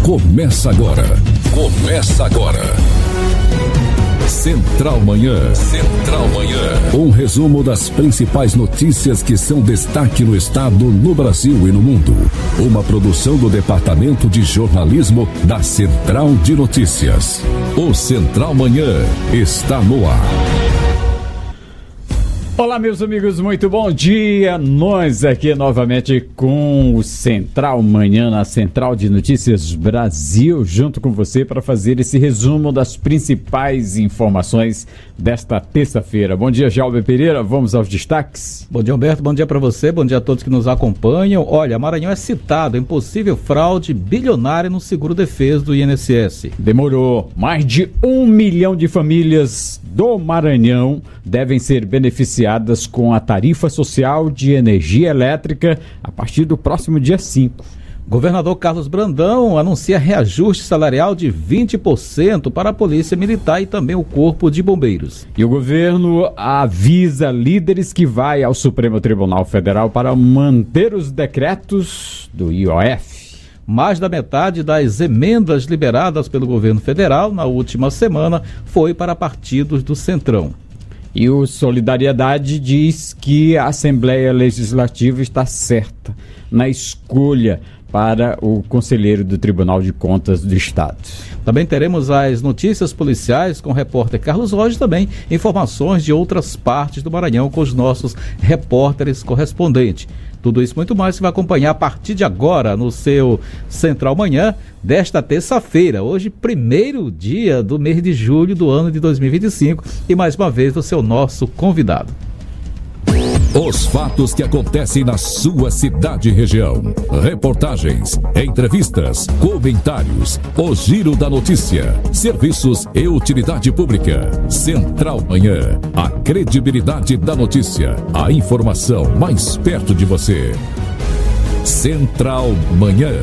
Começa agora. Central Manhã. Central Manhã. Um resumo das principais notícias que são destaque no estado, no Brasil e no mundo. Uma produção do Departamento de Jornalismo da Central de Notícias. O Central Manhã está no ar. Olá, meus amigos, muito bom dia. Nós aqui novamente com o Central Manhã, na Central de Notícias Brasil, junto com você para fazer esse resumo das principais informações desta terça-feira. Bom dia, Jalber Pereira, vamos aos destaques. Bom dia, Humberto, bom dia para você, bom dia a todos que nos acompanham. Olha, Maranhão é citado em possível fraude bilionária no seguro-defesa do INSS. Demorou. Mais de 1 milhão de famílias do Maranhão devem ser beneficiadas com a tarifa social de energia elétrica a partir do próximo dia 5. Governador Carlos Brandão anuncia reajuste salarial de 20% para a Polícia Militar e também o Corpo de Bombeiros. E o governo avisa líderes que vai ao Supremo Tribunal Federal para manter os decretos do IOF. Mais da metade das emendas liberadas pelo governo federal na última semana foi para partidos do Centrão. E o Solidariedade diz que a Assembleia Legislativa está certa na escolha para o conselheiro do Tribunal de Contas do Estado. Também teremos as notícias policiais com o repórter Carlos Roger, também informações de outras partes do Maranhão com os nossos repórteres correspondentes. Tudo isso e muito mais você vai acompanhar a partir de agora no seu Central Manhã desta terça-feira, hoje, primeiro dia do mês de julho do ano de 2025. E mais uma vez você é o nosso convidado. Os fatos que acontecem na sua cidade e região. Reportagens, entrevistas, comentários. O Giro da Notícia. Serviços e utilidade pública. Central Manhã. A credibilidade da notícia. A informação mais perto de você. Central Manhã.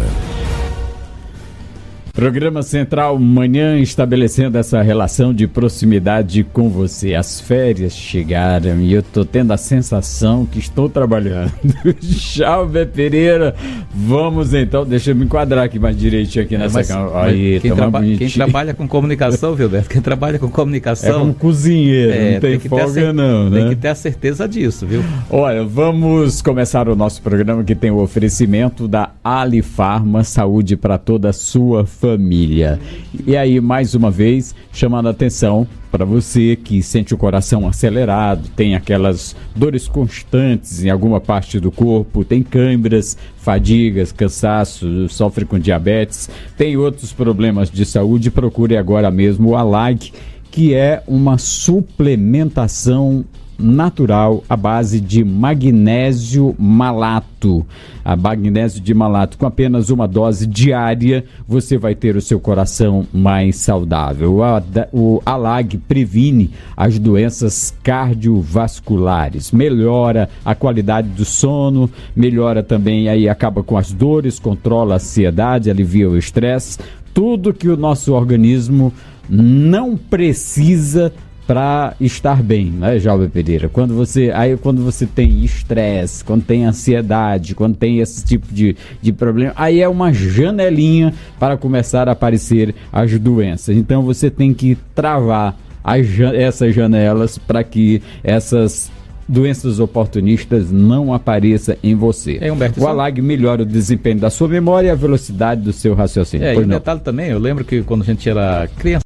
Programa Central Manhã estabelecendo essa relação de proximidade com você. As férias chegaram e eu tô tendo a sensação que estou trabalhando. Jalber Pereira, vamos então, deixa eu me enquadrar aqui mais direitinho aqui nessa câmera. Aí, quem trabalha com comunicação, viu, Beto? Quem trabalha com comunicação... É como cozinheiro, não tem folga não, né? Tem que ter a certeza disso, viu? Olha, vamos começar o nosso programa que tem o oferecimento da Alifarma, saúde para toda a sua família. E aí, mais uma vez, chamando a atenção para você que sente o coração acelerado, tem aquelas dores constantes em alguma parte do corpo, tem câimbras, fadigas, cansaço, sofre com diabetes, tem outros problemas de saúde, procure agora mesmo o ALAG, que é uma suplementação natural à base de magnésio malato. A magnésio de malato, com apenas uma dose diária, você vai ter o seu coração mais saudável. O ALAG previne as doenças cardiovasculares, melhora a qualidade do sono, melhora também, aí acaba com as dores, controla a ansiedade, alivia o estresse, tudo que o nosso organismo não precisa para estar bem, né, Jalber Pereira? Quando você tem estresse, quando tem ansiedade, quando tem esse tipo de problema, aí é uma janelinha para começar a aparecer as doenças. Então você tem que travar essas janelas para que essas doenças oportunistas não apareçam em você. Humberto, o ALAG melhora o desempenho da sua memória e a velocidade do seu raciocínio. E um detalhe também, eu lembro que quando a gente era criança,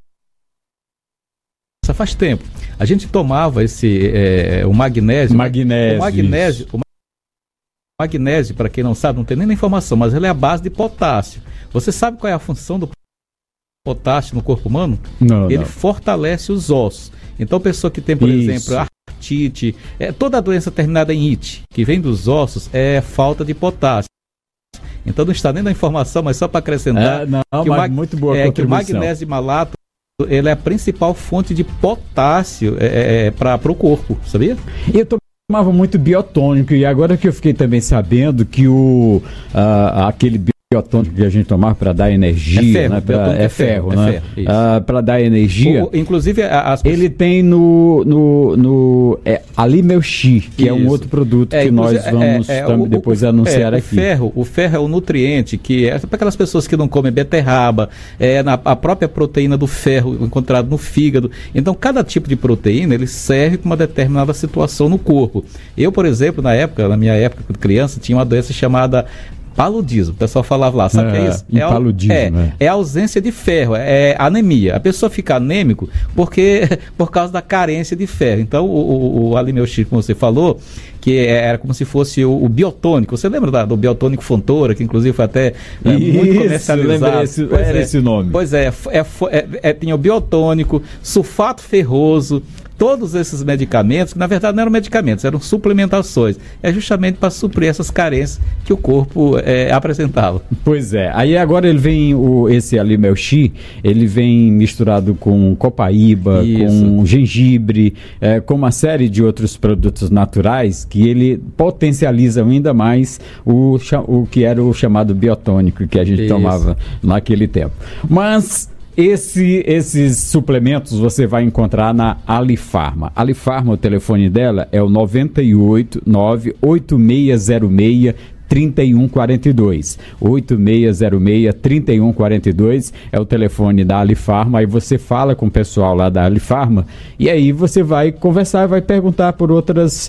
faz tempo, a gente tomava o magnésio. O magnésio, para quem não sabe, não tem nem informação, mas ele é a base de potássio. Você sabe qual é a função do potássio no corpo humano? Ele fortalece os ossos. Então, pessoa que tem, por exemplo, artrite, toda a doença terminada em ite, que vem dos ossos, é falta de potássio. Então, não está nem na informação, mas só para acrescentar muito boa que o magnésio malato ele é a principal fonte de potássio para o corpo, sabia? Eu tomava muito biotônico e agora que eu fiquei também sabendo que aquele biotônico que a gente tomar para dar energia, é ferro, né? Para dar energia. Inclusive, ele tem no Alimelchi, que é um outro produto que nós vamos depois anunciar aqui. O ferro é o nutriente que é para aquelas pessoas que não comem beterraba, a própria proteína do ferro encontrado no fígado. Então, cada tipo de proteína ele serve para uma determinada situação no corpo. Eu, por exemplo, na minha época, quando criança, tinha uma doença chamada paludismo, o pessoal falava lá, sabe o que é isso? É a ausência de ferro, é anemia. A pessoa fica anêmico por causa da carência de ferro. Então, o Alimelchi, como você falou, que era como se fosse o biotônico. Você lembra do biotônico Fontoura, que inclusive foi até muito comercializado? Esse nome. Pois tinha o biotônico, sulfato ferroso, todos esses medicamentos, que na verdade não eram medicamentos, eram suplementações. É justamente para suprir essas carências que o corpo apresentava. Pois é. Aí agora ele vem, esse Alimelchi, ele vem misturado com copaíba, com gengibre, com uma série de outros produtos naturais que ele potencializa ainda mais o que era o chamado biotônico que a gente tomava naquele tempo. Mas esses suplementos você vai encontrar na Alifarma. Alifarma, o telefone dela é o 989-8606 3142. 8606-3142 é o telefone da Alifarma. Aí você fala com o pessoal lá da Alifarma e aí você vai conversar, vai perguntar por outras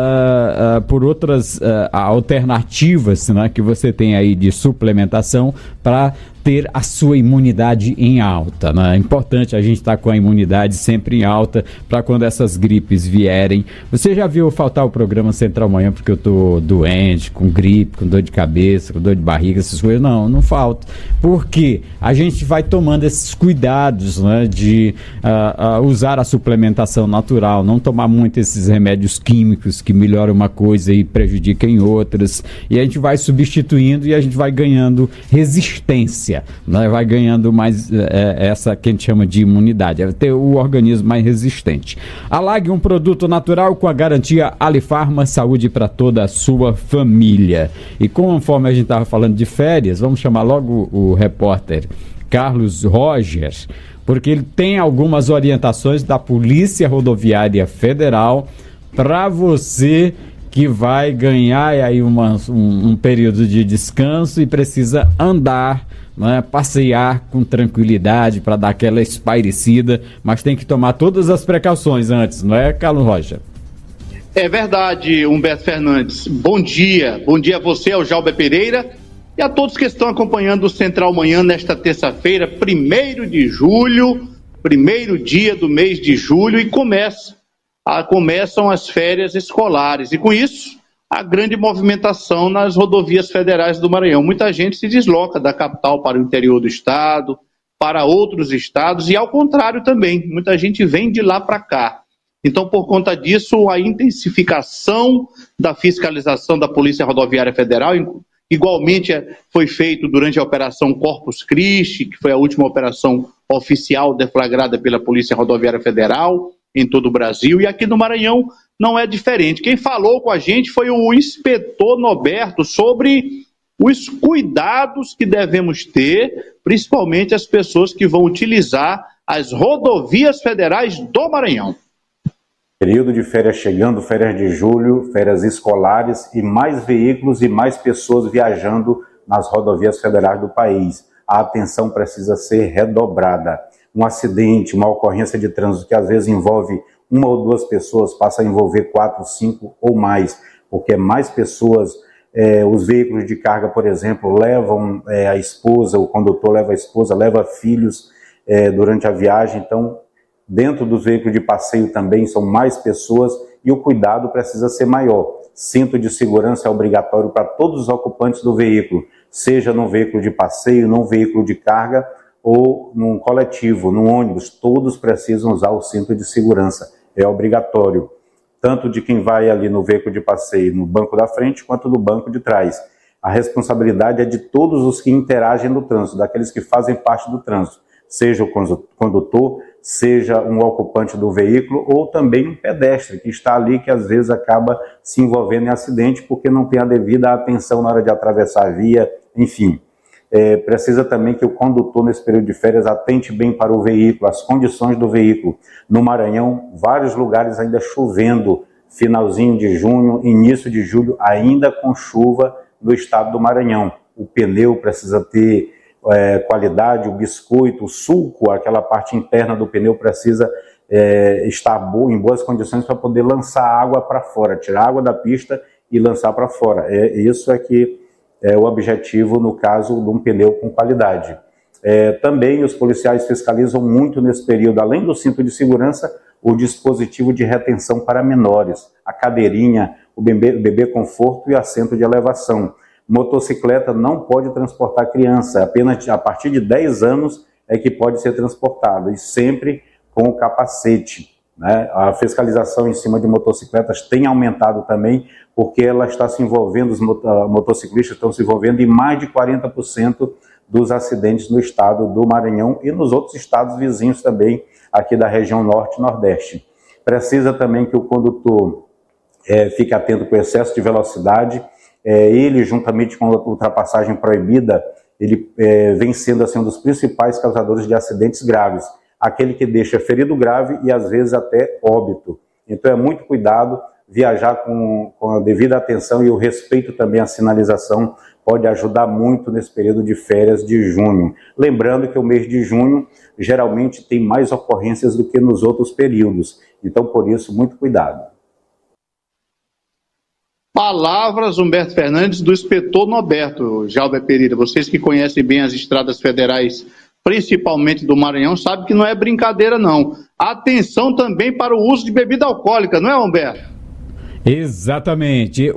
alternativas, né, que você tem aí de suplementação para ter a sua imunidade em alta, né? É importante a gente estar com a imunidade sempre em alta para quando essas gripes vierem. Você já viu faltar o programa Central Manhã porque eu tô doente, com gripe, com dor de cabeça, com dor de barriga, essas coisas? Não falta. Porque a gente vai tomando esses cuidados, né, de usar a suplementação natural, não tomar muito esses remédios químicos que melhoram uma coisa e prejudicam em outras. E a gente vai substituindo e a gente vai ganhando resistência. Né? Vai ganhando mais essa que a gente chama de imunidade, vai ter o organismo mais resistente. Alague um produto natural com a garantia Alifarma, saúde para toda a sua família. E conforme a gente estava falando de férias, vamos chamar logo o repórter Carlos Roger, porque ele tem algumas orientações da Polícia Rodoviária Federal para você que vai ganhar aí um período de descanso e precisa andar, né, passear com tranquilidade para dar aquela espairecida, mas tem que tomar todas as precauções antes, não é, Carlos Rocha? É verdade, Humberto Fernandes. Bom dia a você, ao Jalber Pereira e a todos que estão acompanhando o Central Manhã nesta terça-feira, 1º de julho, primeiro dia do mês de julho, e começam as férias escolares, e com isso a grande movimentação nas rodovias federais do Maranhão. Muita gente se desloca da capital para o interior do estado, para outros estados, e ao contrário também, muita gente vem de lá para cá. Então, por conta disso, a intensificação da fiscalização da Polícia Rodoviária Federal, igualmente foi feito durante a Operação Corpus Christi, que foi a última operação oficial deflagrada pela Polícia Rodoviária Federal em todo o Brasil, e aqui no Maranhão não é diferente. Quem falou com a gente foi o inspetor Norberto sobre os cuidados que devemos ter, principalmente as pessoas que vão utilizar as rodovias federais do Maranhão. Período de férias chegando, férias de julho, férias escolares e mais veículos e mais pessoas viajando nas rodovias federais do país. A atenção precisa ser redobrada. Um acidente, uma ocorrência de trânsito que às vezes envolve uma ou duas pessoas, passa a envolver 4, 5 ou mais, porque mais pessoas, os veículos de carga, por exemplo, levam a esposa, o condutor leva a esposa, leva filhos durante a viagem. Então, dentro dos veículos de passeio também são mais pessoas e o cuidado precisa ser maior. Cinto de segurança é obrigatório para todos os ocupantes do veículo, seja num veículo de passeio, num veículo de carga ou num coletivo, num ônibus, todos precisam usar o cinto de segurança, é obrigatório, tanto de quem vai ali no veículo de passeio, no banco da frente, quanto no banco de trás. A responsabilidade é de todos os que interagem no trânsito, daqueles que fazem parte do trânsito, seja o condutor, seja um ocupante do veículo ou também um pedestre que está ali, que às vezes acaba se envolvendo em acidente porque não tem a devida atenção na hora de atravessar a via, enfim. Precisa também que o condutor, nesse período de férias, atente bem para o veículo, as condições do veículo. No Maranhão, vários lugares ainda chovendo, finalzinho de junho, início de julho, ainda com chuva no estado do Maranhão. O pneu precisa ter qualidade, o biscoito, o sulco, aquela parte interna do pneu precisa estar em boas condições para poder lançar água para fora, tirar água da pista e lançar para fora. Isso é que é o objetivo no caso de um pneu com qualidade. Também os policiais fiscalizam muito nesse período, além do cinto de segurança, o dispositivo de retenção para menores, a cadeirinha, o bebê conforto e assento de elevação. Motocicleta não pode transportar criança, apenas a partir de 10 anos é que pode ser transportado, e sempre com o capacete, né? A fiscalização em cima de motocicletas tem aumentado também, porque ela está se envolvendo, os motociclistas estão se envolvendo em mais de 40% dos acidentes no estado do Maranhão e nos outros estados vizinhos também, aqui da região norte e nordeste. Precisa também que o condutor fique atento com o excesso de velocidade. Ele, juntamente com a ultrapassagem proibida, ele vem sendo assim, um dos principais causadores de acidentes graves. Aquele que deixa ferido grave e às vezes até óbito. Então é muito cuidado, viajar com a devida atenção e o respeito também à sinalização pode ajudar muito nesse período de férias de junho. Lembrando que o mês de junho geralmente tem mais ocorrências do que nos outros períodos. Então, por isso, muito cuidado. Palavras, Humberto Fernandes, do inspetor Norberto, Jalber Pereira. Vocês que conhecem bem as estradas federais, principalmente do Maranhão, sabem que não é brincadeira, não. Atenção também para o uso de bebida alcoólica, não é, Humberto? Exatamente.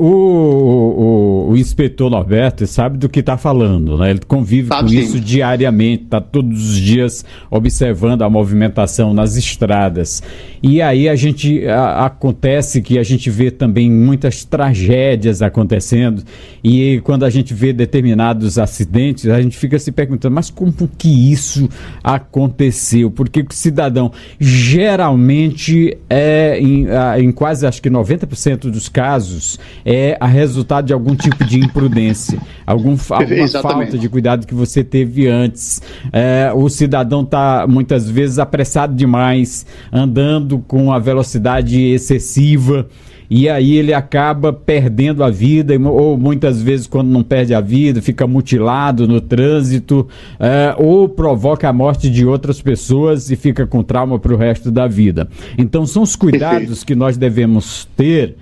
O inspetor Norberto sabe do que está falando, né? Ele convive com isso diariamente, está todos os dias observando a movimentação nas estradas. E aí acontece que a gente vê também muitas tragédias acontecendo, e quando a gente vê determinados acidentes, a gente fica se perguntando, mas como que isso aconteceu? Porque o cidadão geralmente em quase acho que 90% dos casos a resultado de algum tipo de imprudência, alguma falta de cuidado que você teve antes. O cidadão está muitas vezes apressado demais, andando com a velocidade excessiva, e aí ele acaba perdendo a vida, ou muitas vezes, quando não perde a vida, fica mutilado no trânsito, ou provoca a morte de outras pessoas e fica com trauma para o resto da vida. Então são os cuidados que nós devemos ter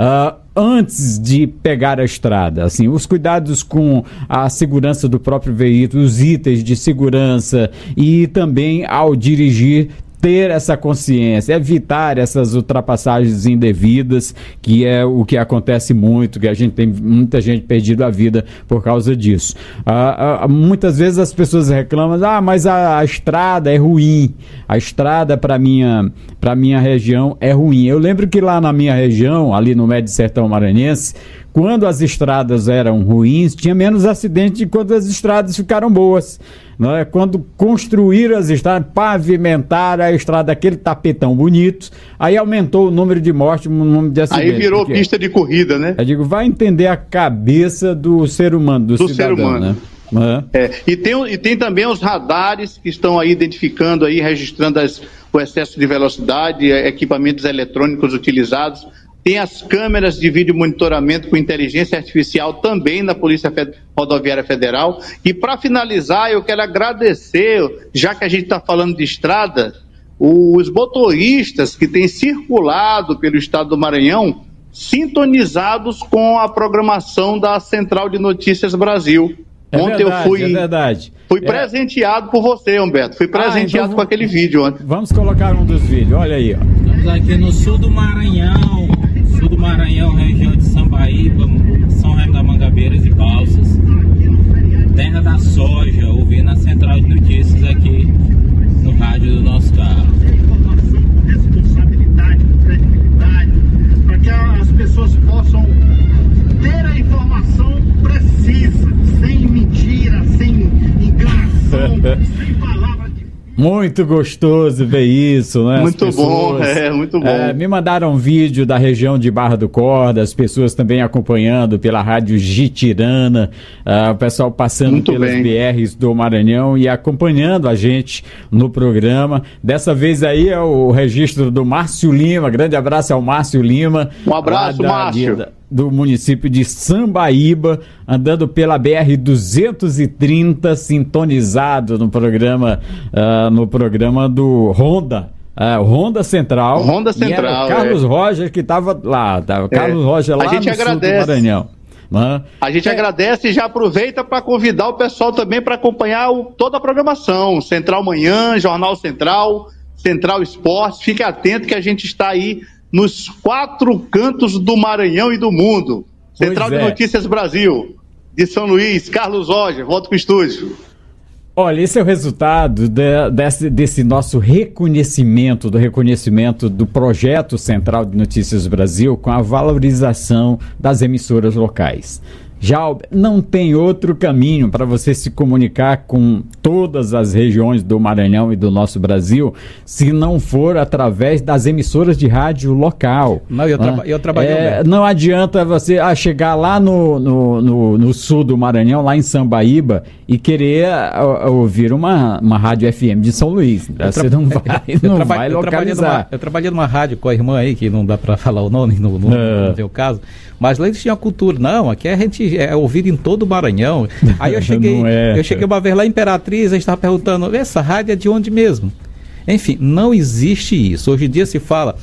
antes de pegar a estrada, assim, os cuidados com a segurança do próprio veículo, os itens de segurança, e também ao dirigir ter essa consciência, evitar essas ultrapassagens indevidas, que é o que acontece muito, que a gente tem muita gente perdido a vida por causa disso. Muitas vezes as pessoas reclamam, mas a estrada é ruim, a estrada para minha região é ruim. Eu lembro que lá na minha região, ali no Médio Sertão Maranhense, quando as estradas eram ruins, tinha menos acidentes de quando as estradas ficaram boas. Né? Quando construíram as estradas, pavimentaram a estrada, aquele tapetão bonito, aí aumentou o número de mortes, o número de acidentes. Aí virou pista de corrida, né? Eu digo, vai entender a cabeça do ser humano, do cidadão, ser humano. Né? E tem também os radares que estão aí identificando, aí, registrando o excesso de velocidade, equipamentos eletrônicos utilizados. Tem as câmeras de vídeo monitoramento com inteligência artificial também na Polícia Rodoviária Federal. E para finalizar, eu quero agradecer, já que a gente está falando de estrada, os motoristas que têm circulado pelo estado do Maranhão, sintonizados com a programação da Central de Notícias Brasil. Ontem eu fui presenteado por você, Humberto. Fui presenteado então com aquele vídeo ontem. Vamos colocar um dos vídeos, olha aí. Ó. Estamos aqui no sul do Maranhão, região de Sambaíba, São Remo da Mangabeiras e Balsas, terra da soja, ouvindo a Central de Notícias aqui no rádio do nosso carro. Responsabilidade, credibilidade, para que as pessoas possam ter a informação precisa, sem mentira, sem enganação, sem palavra difícil. Muito gostoso ver isso, né? Muito bom, muito bom. Me mandaram um vídeo da região de Barra do Corda, as pessoas também acompanhando pela rádio Jitirana, o pessoal passando muito pelas bem. BRs do Maranhão e acompanhando a gente no programa. Dessa vez aí é o registro do Márcio Lima, grande abraço ao Márcio Lima. Um abraço, Márcio. Do município de Sambaíba, andando pela BR-230, sintonizado no programa do Honda. Honda Central. Honda Central. E era o Carlos Roger que estava lá. Carlos Roger lá no sul do Maranhão. A gente agradece e já aproveita para convidar o pessoal também para acompanhar toda a programação. Central Manhã, Jornal Central, Central Esportes. Fique atento que a gente está aí nos 4 cantos do Maranhão e do mundo. Central de Notícias Brasil, de São Luís, Carlos Roger, volta para o estúdio. Olha, esse é o resultado desse nosso reconhecimento do projeto Central de Notícias Brasil com a valorização das emissoras locais. Já não tem outro caminho para você se comunicar com todas as regiões do Maranhão e do nosso Brasil se não for através das emissoras de rádio local. Não, eu trabalhei. Não adianta você chegar lá no sul do Maranhão, lá em Sambaíba, e querer ouvir uma rádio FM de São Luís. Você não vai localizar. Eu trabalhei numa rádio com a irmã aí, que não dá para falar o nome, não tem o caso. Mas lá eles tinham a cultura. Não, aqui a gente é ouvido em todo o Maranhão. Aí eu cheguei uma vez lá em Imperatriz, a gente estava perguntando, essa rádio é de onde mesmo? Enfim, não existe isso. Hoje em dia se fala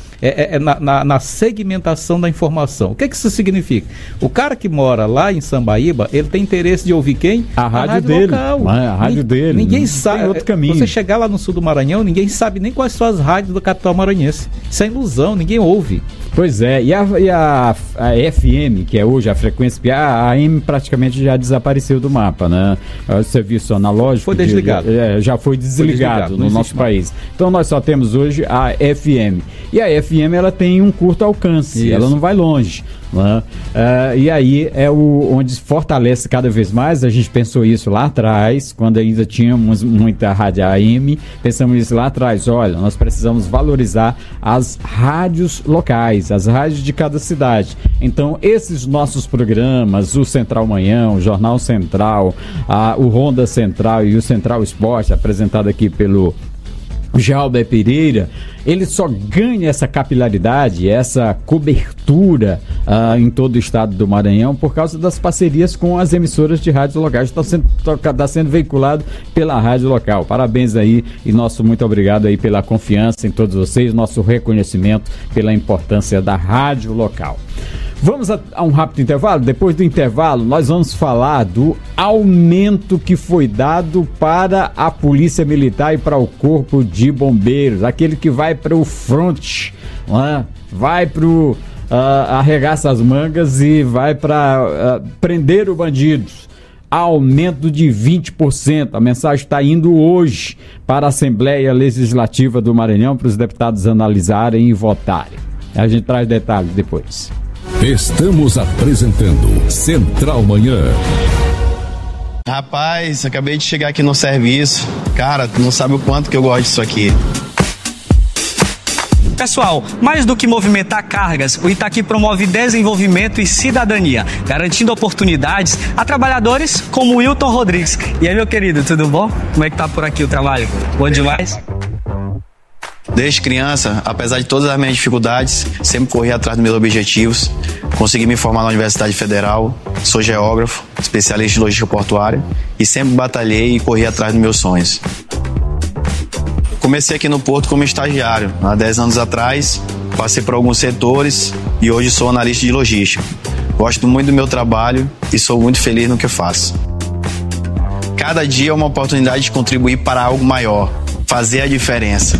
na segmentação da informação. O que isso significa? O cara que mora lá em Sambaíba, ele tem interesse de ouvir quem? A rádio dele. Local. A rádio dele. Ninguém sabe. Tem outro caminho. Você chegar lá no sul do Maranhão, ninguém sabe nem quais são as rádios do capital maranhense. Isso é ilusão, ninguém ouve. Pois é, e a FM, que é hoje a frequência, a AM praticamente já desapareceu do mapa, né? O serviço analógico foi desligado. Já foi desligado no nosso país. Então nós só temos hoje a FM. E a FM ela tem um curto alcance, ela não vai longe. Né? E aí é onde fortalece cada vez mais. A gente pensou isso lá atrás, quando ainda tínhamos muita rádio AM, pensamos isso lá atrás. Olha, nós precisamos valorizar as rádios locais, as rádios de cada cidade. Então esses nossos programas, o Central Manhã, o Jornal Central, o Honda Central e o Central Esporte, apresentado aqui pelo Jalber Pereira, ele só ganha essa capilaridade, essa cobertura em todo o estado do Maranhão por causa das parcerias com as emissoras de rádio locais. Está sendo veiculado pela rádio local. Parabéns aí e nosso muito obrigado aí pela confiança em todos vocês, nosso reconhecimento pela importância da rádio local. Vamos a um rápido intervalo. Depois do intervalo, nós vamos falar do aumento que foi dado para a Polícia Militar e para o Corpo de Bombeiros, aquele que vai para o front, vai para o arregaça as mangas e vai para prender o bandido. Aumento de 20%. A mensagem está indo hoje para a Assembleia Legislativa do Maranhão, para os deputados analisarem e votarem. A gente traz detalhes depois. Estamos apresentando Central Manhã. Rapaz, acabei de chegar aqui no serviço. Cara, tu não sabe o quanto que eu gosto disso aqui. Pessoal, mais do que movimentar cargas, o Itaqui promove desenvolvimento e cidadania, garantindo oportunidades a trabalhadores como o Wilton Rodrigues. E aí, meu querido, tudo bom? Como é que tá por aqui o trabalho? Bom demais? Desde criança, apesar de todas as minhas dificuldades, sempre corri atrás dos meus objetivos. Consegui me formar na Universidade Federal, sou geógrafo, especialista em logística portuária e sempre batalhei e corri atrás dos meus sonhos. Comecei aqui no Porto como estagiário, há 10 anos atrás, passei por alguns setores e hoje sou analista de logística. Gosto muito do meu trabalho e sou muito feliz no que faço. Cada dia é uma oportunidade de contribuir para algo maior, fazer a diferença.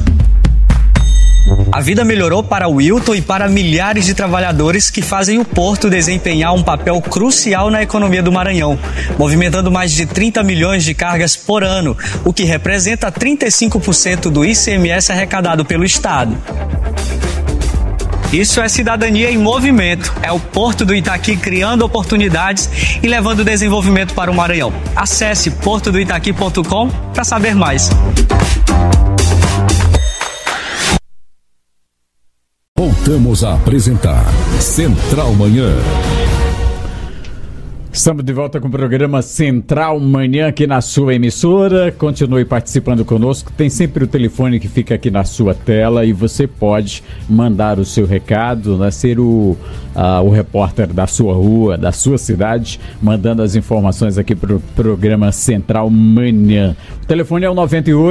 A vida melhorou para o Wilton e para milhares de trabalhadores que fazem o Porto desempenhar um papel crucial na economia do Maranhão, movimentando mais de 30 milhões de cargas por ano, o que representa 35% do ICMS arrecadado pelo Estado. Isso é cidadania em movimento. É o Porto do Itaqui criando oportunidades e levando desenvolvimento para o Maranhão. Acesse portodoitaqui.com para saber mais. Voltamos a apresentar Central Manhã. Estamos de volta com o programa Central Manhã aqui na sua emissora. Continue participando conosco. Tem sempre o telefone que fica aqui na sua tela e você pode mandar o seu recado, né? Ser o repórter da sua rua, da sua cidade, mandando as informações aqui para o programa Central Manhã. O telefone é o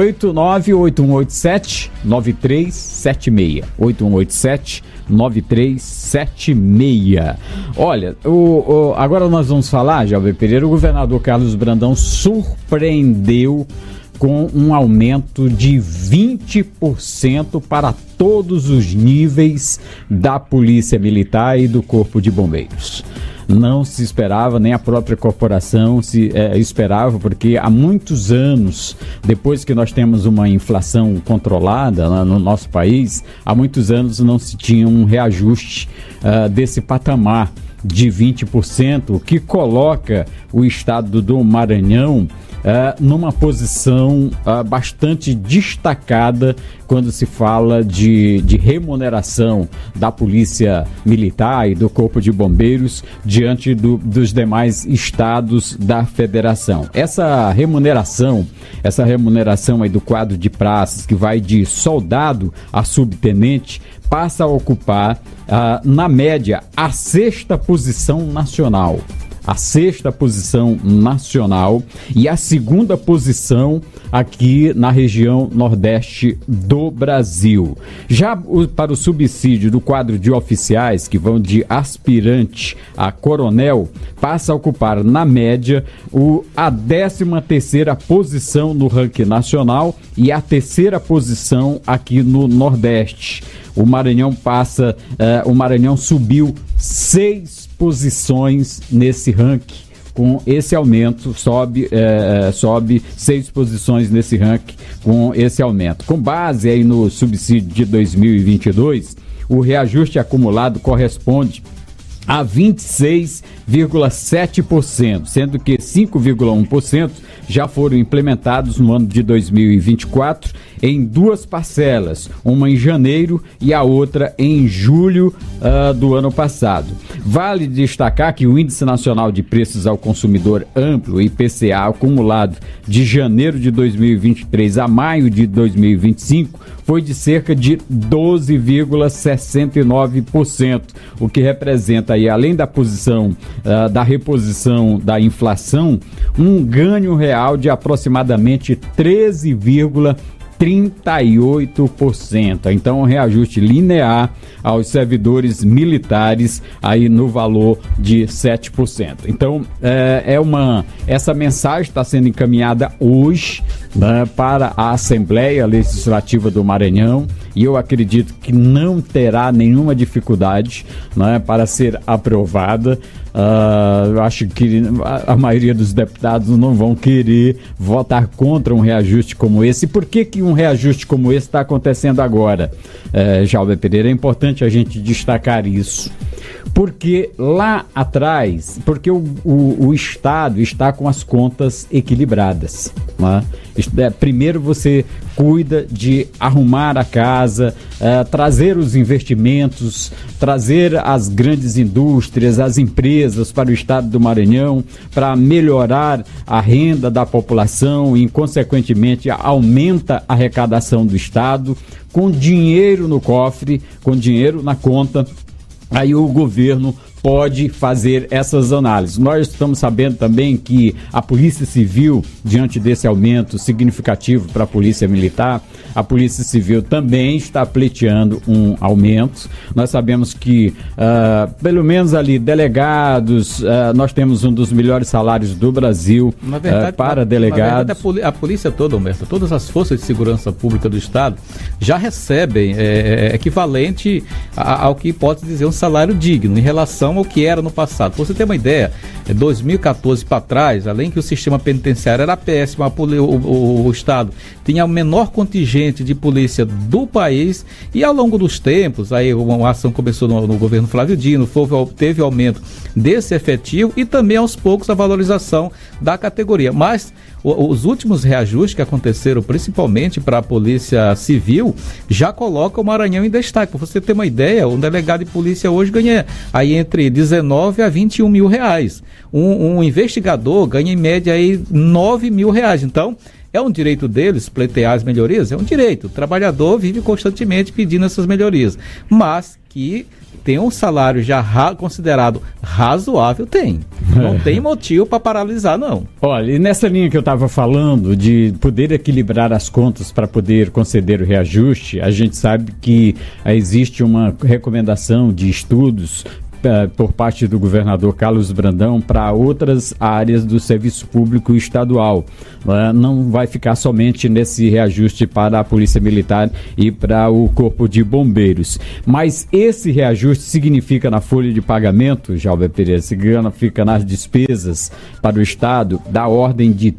98-98187-9376. 8187-9376. Olha, agora nós vamos falar, Jalber Pereira, o governador Carlos Brandão surpreendeu com um aumento de 20% para todos os níveis da Polícia Militar e do Corpo de Bombeiros. Não se esperava, nem a própria corporação esperava, porque há muitos anos, depois que nós temos uma inflação controlada, né, no nosso país, há muitos anos não se tinha um reajuste desse patamar de 20%, o que coloca o estado do Maranhão numa posição bastante destacada quando se fala de remuneração da Polícia Militar e do Corpo de Bombeiros diante dos demais estados da federação. Essa remuneração aí do quadro de praças, que vai de soldado a subtenente, passa a ocupar, na média, a sexta posição nacional. A sexta posição nacional e a segunda posição aqui na região nordeste do Brasil. Já para o subsídio do quadro de oficiais, que vão de aspirante a coronel, passa a ocupar, na média, a 13ª posição no ranking nacional e a 3ª posição aqui no Nordeste. O Maranhão subiu 6 posições nesse ranking. Com esse aumento, sobe 6 posições nesse ranking com esse aumento. Com base aí no subsídio de 2022, o reajuste acumulado corresponde a 26,7%, sendo que 5,1% já foram implementados no ano de 2024 em 2 parcelas, uma em janeiro e a outra em julho do ano passado. Vale destacar que o Índice Nacional de Preços ao Consumidor Amplo, IPCA, acumulado de janeiro de 2023 a maio de 2025, foi de cerca de 12,69%, o que representa aí, além da posição da reposição da inflação, um ganho real de aproximadamente 13,38%. Então, um reajuste linear aos servidores militares aí no valor de 7%. Então, essa mensagem está sendo encaminhada hoje, né, para a Assembleia Legislativa do Maranhão, e eu acredito que não terá nenhuma dificuldade, né, para ser aprovada. Eu acho que a maioria dos deputados não vão querer votar contra um reajuste como esse. Por que um reajuste como esse está acontecendo agora, Jalber Pereira? É importante a gente destacar isso. Porque lá atrás, porque o Estado está com as contas equilibradas, né? Primeiro você cuida de arrumar a casa, trazer os investimentos, trazer as grandes indústrias, as empresas para o estado do Maranhão, para melhorar a renda da população e, consequentemente, aumenta a arrecadação do estado, com dinheiro no cofre, com dinheiro na conta. Aí o governo pode fazer essas análises. Nós estamos sabendo também que a Polícia Civil, diante desse aumento significativo para a Polícia Militar, a Polícia Civil também está pleiteando um aumento. Nós sabemos que, pelo menos ali, delegados, nós temos um dos melhores salários do Brasil, na verdade, para delegados. Na verdade, a polícia toda, Humberto, todas as forças de segurança pública do Estado já recebem equivalente ao que pode dizer um salário digno em relação ao que era no passado. Pra você ter uma ideia, 2014 para trás, além que o sistema penitenciário era péssimo, o Estado tinha o menor contingente de polícia do país, e ao longo dos tempos, aí uma ação começou no governo Flávio Dino, teve aumento desse efetivo e também aos poucos a valorização da categoria. Mas os últimos reajustes que aconteceram, principalmente para a Polícia Civil, já colocam o Maranhão em destaque. Para você ter uma ideia, um delegado de polícia hoje ganha aí entre 19 a 21 mil reais. Um investigador ganha em média aí 9 mil reais. Então, é um direito deles pleitear as melhorias? É um direito. O trabalhador vive constantemente pedindo essas melhorias. Mas que tem um salário já considerado razoável, tem. Não tem motivo para paralisar, não. Olha, e nessa linha que eu estava falando de poder equilibrar as contas para poder conceder o reajuste, a gente sabe que existe uma recomendação de estudos por parte do governador Carlos Brandão para outras áreas do serviço público estadual. Não vai ficar somente nesse reajuste para a Polícia Militar e para o Corpo de Bombeiros. Mas esse reajuste significa na folha de pagamento, Jalber Pereira, significa nas despesas para o Estado da ordem de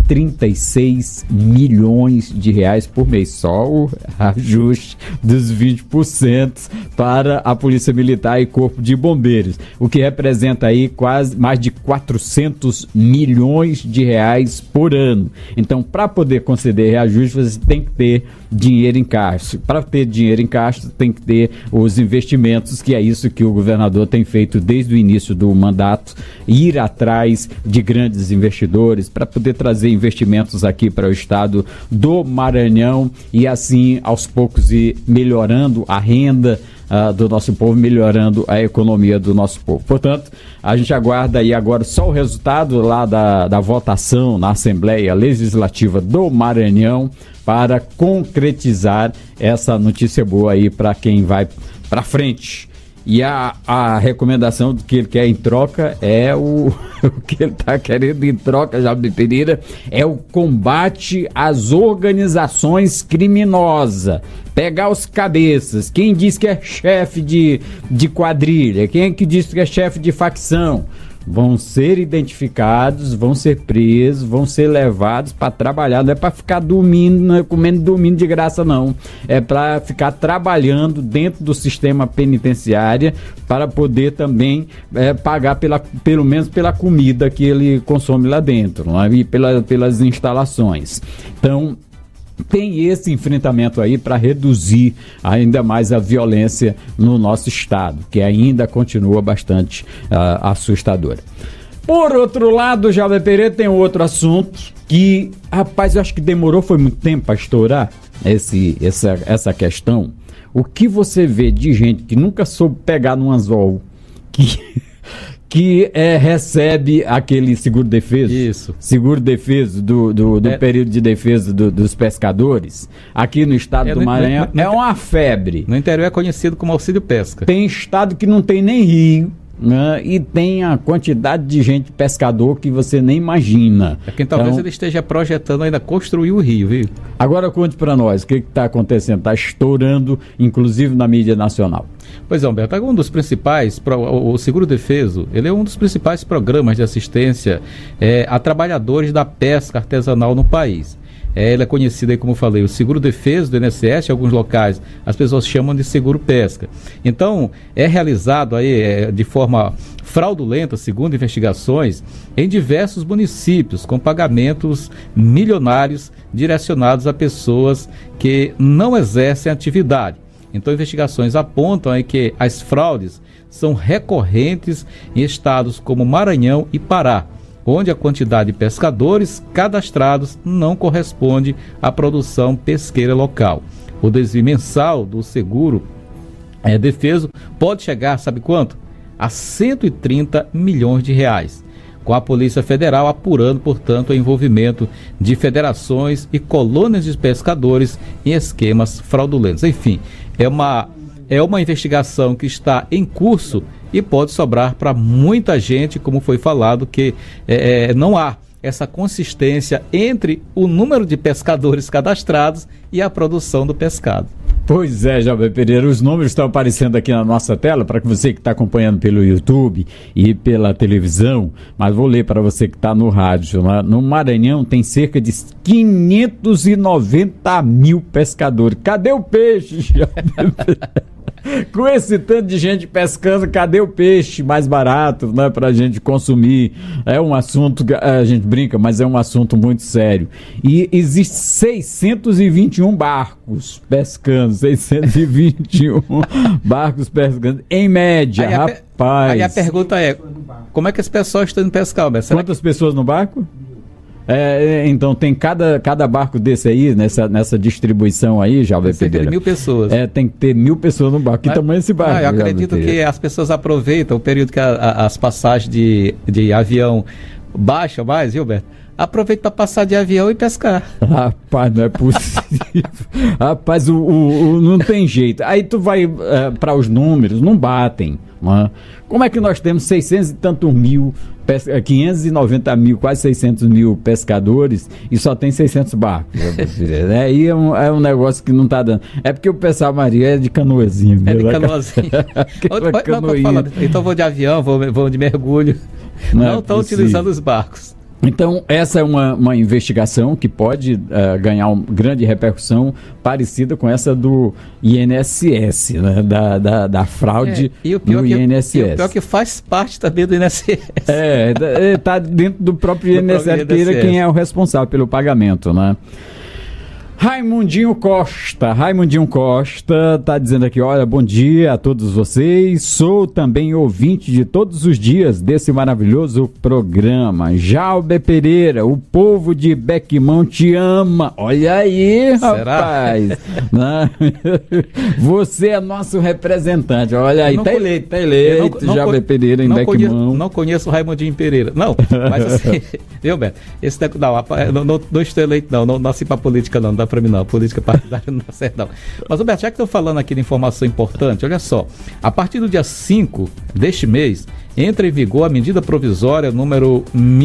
36 milhões de reais por mês. Só o ajuste dos 20% para a Polícia Militar e Corpo de Bombeiros, o que representa aí quase mais de 400 milhões de reais por ano. Então, para poder conceder reajuste, você tem que ter dinheiro em caixa. Para ter dinheiro em caixa, tem que ter os investimentos, que é isso que o governador tem feito desde o início do mandato, ir atrás de grandes investidores para poder trazer investimentos aqui para o estado do Maranhão e assim, aos poucos, ir melhorando a renda do nosso povo, melhorando a economia do nosso povo. Portanto, a gente aguarda aí agora só o resultado lá da votação na Assembleia Legislativa do Maranhão para concretizar essa notícia boa aí para quem vai para frente. E a recomendação que ele quer em troca é o que ele está querendo em troca, Jalber Pereira, é o combate às organizações criminosas. Pegar os cabeças. Quem diz que é chefe de quadrilha? Quem é que diz que é chefe de facção? Vão ser identificados, vão ser presos, vão ser levados para trabalhar. Não é para ficar dormindo, não é comendo dormindo de graça, não. É para ficar trabalhando dentro do sistema penitenciário para poder também pagar pelo menos pela comida que ele consome lá dentro, não é? E pelas instalações. Então, tem esse enfrentamento aí para reduzir ainda mais a violência no nosso estado, que ainda continua bastante assustadora. Por outro lado, Jalber Pereira, tem outro assunto que, rapaz, eu acho que demorou, foi muito tempo para estourar essa questão. O que você vê de gente que nunca soube pegar num anzol, que recebe aquele seguro-defeso. Isso. Seguro-defeso do período de defesa dos pescadores, aqui no estado do Maranhão, é uma febre. No interior é conhecido como auxílio pesca. Tem estado que não tem nem rio, né? E tem a quantidade de gente pescador que você nem imagina. É quem talvez ele esteja projetando ainda construir o rio, viu? Agora conte para nós, o que está acontecendo? Está estourando, inclusive na mídia nacional. Pois é, Humberto, um dos principais, o Seguro Defeso, ele é um dos principais programas de assistência a trabalhadores da pesca artesanal no país. Ele é conhecido aí, como eu falei, o Seguro Defeso do INSS, em alguns locais as pessoas chamam de Seguro Pesca. Então, é realizado aí de forma fraudulenta, segundo investigações, em diversos municípios, com pagamentos milionários direcionados a pessoas que não exercem atividade. Então, investigações apontam aí que as fraudes são recorrentes em estados como Maranhão e Pará, onde a quantidade de pescadores cadastrados não corresponde à produção pesqueira local. O desvio mensal do seguro defeso pode chegar, sabe quanto? A 130 milhões de reais. Com a Polícia Federal apurando, portanto, o envolvimento de federações e colônias de pescadores em esquemas fraudulentos. Enfim, é uma investigação que está em curso e pode sobrar para muita gente, como foi falado, que não há essa consistência entre o número de pescadores cadastrados e a produção do pescado. Pois é, Jalber Pereira, os números estão aparecendo aqui na nossa tela, para você que está acompanhando pelo YouTube e pela televisão, mas vou ler para você que está no rádio. No Maranhão tem cerca de 590 mil pescadores. Cadê o peixe, Jalber Pereira? Com esse tanto de gente pescando, cadê o peixe mais barato, né, pra gente consumir? É um assunto, a gente brinca, mas é um assunto muito sério. E existem 621 barcos pescando, 621 barcos pescando, em média, rapaz. Aí a pergunta é, como é que esse pessoal está indo pescar, Alberto? Quantas pessoas no barco? Então tem cada barco desse aí, nessa distribuição aí, já vai ter 1.000 pessoas. Tem que ter 1.000 pessoas no barco. Que tamanho é esse barco? Eu acredito que as pessoas aproveitam o período que as passagens de avião baixam mais, viu, Beto? Aproveita para passar de avião e pescar. Rapaz, não é possível. Rapaz, não tem jeito. Aí tu vai para os números, não batem. Como é que nós temos 600 e tantos mil, 590 mil, quase 600 mil pescadores e só tem 600 barcos? Aí é um negócio que não está dando. É porque o pessoal, Maria, é de canoazinho. É de canoazinho. Então vou de avião, vou de mergulho. Não estão utilizando os barcos. Então, essa é uma investigação que pode ganhar uma grande repercussão parecida com essa do INSS, né? da fraude no INSS. E o pior que faz parte também do INSS. Está dentro do próprio INSS, quem é o responsável pelo pagamento, né? Raimundinho Costa está dizendo aqui, olha, bom dia a todos vocês, sou também ouvinte de todos os dias desse maravilhoso programa. Jalber Pereira, o povo de Bequimão te ama, olha aí, rapaz. Você é nosso representante, olha aí, tá eleito Jalber Pereira em Bequimão. Não conheço o Raimundinho Pereira, não, mas assim, viu, Beto, não estou eleito não nasci pra política não dá pra mim não, política partidária não dá certo não. Mas, Roberto, já que estou falando aqui de informação importante, olha só, a partir do dia 5 deste mês, entra em vigor a medida provisória número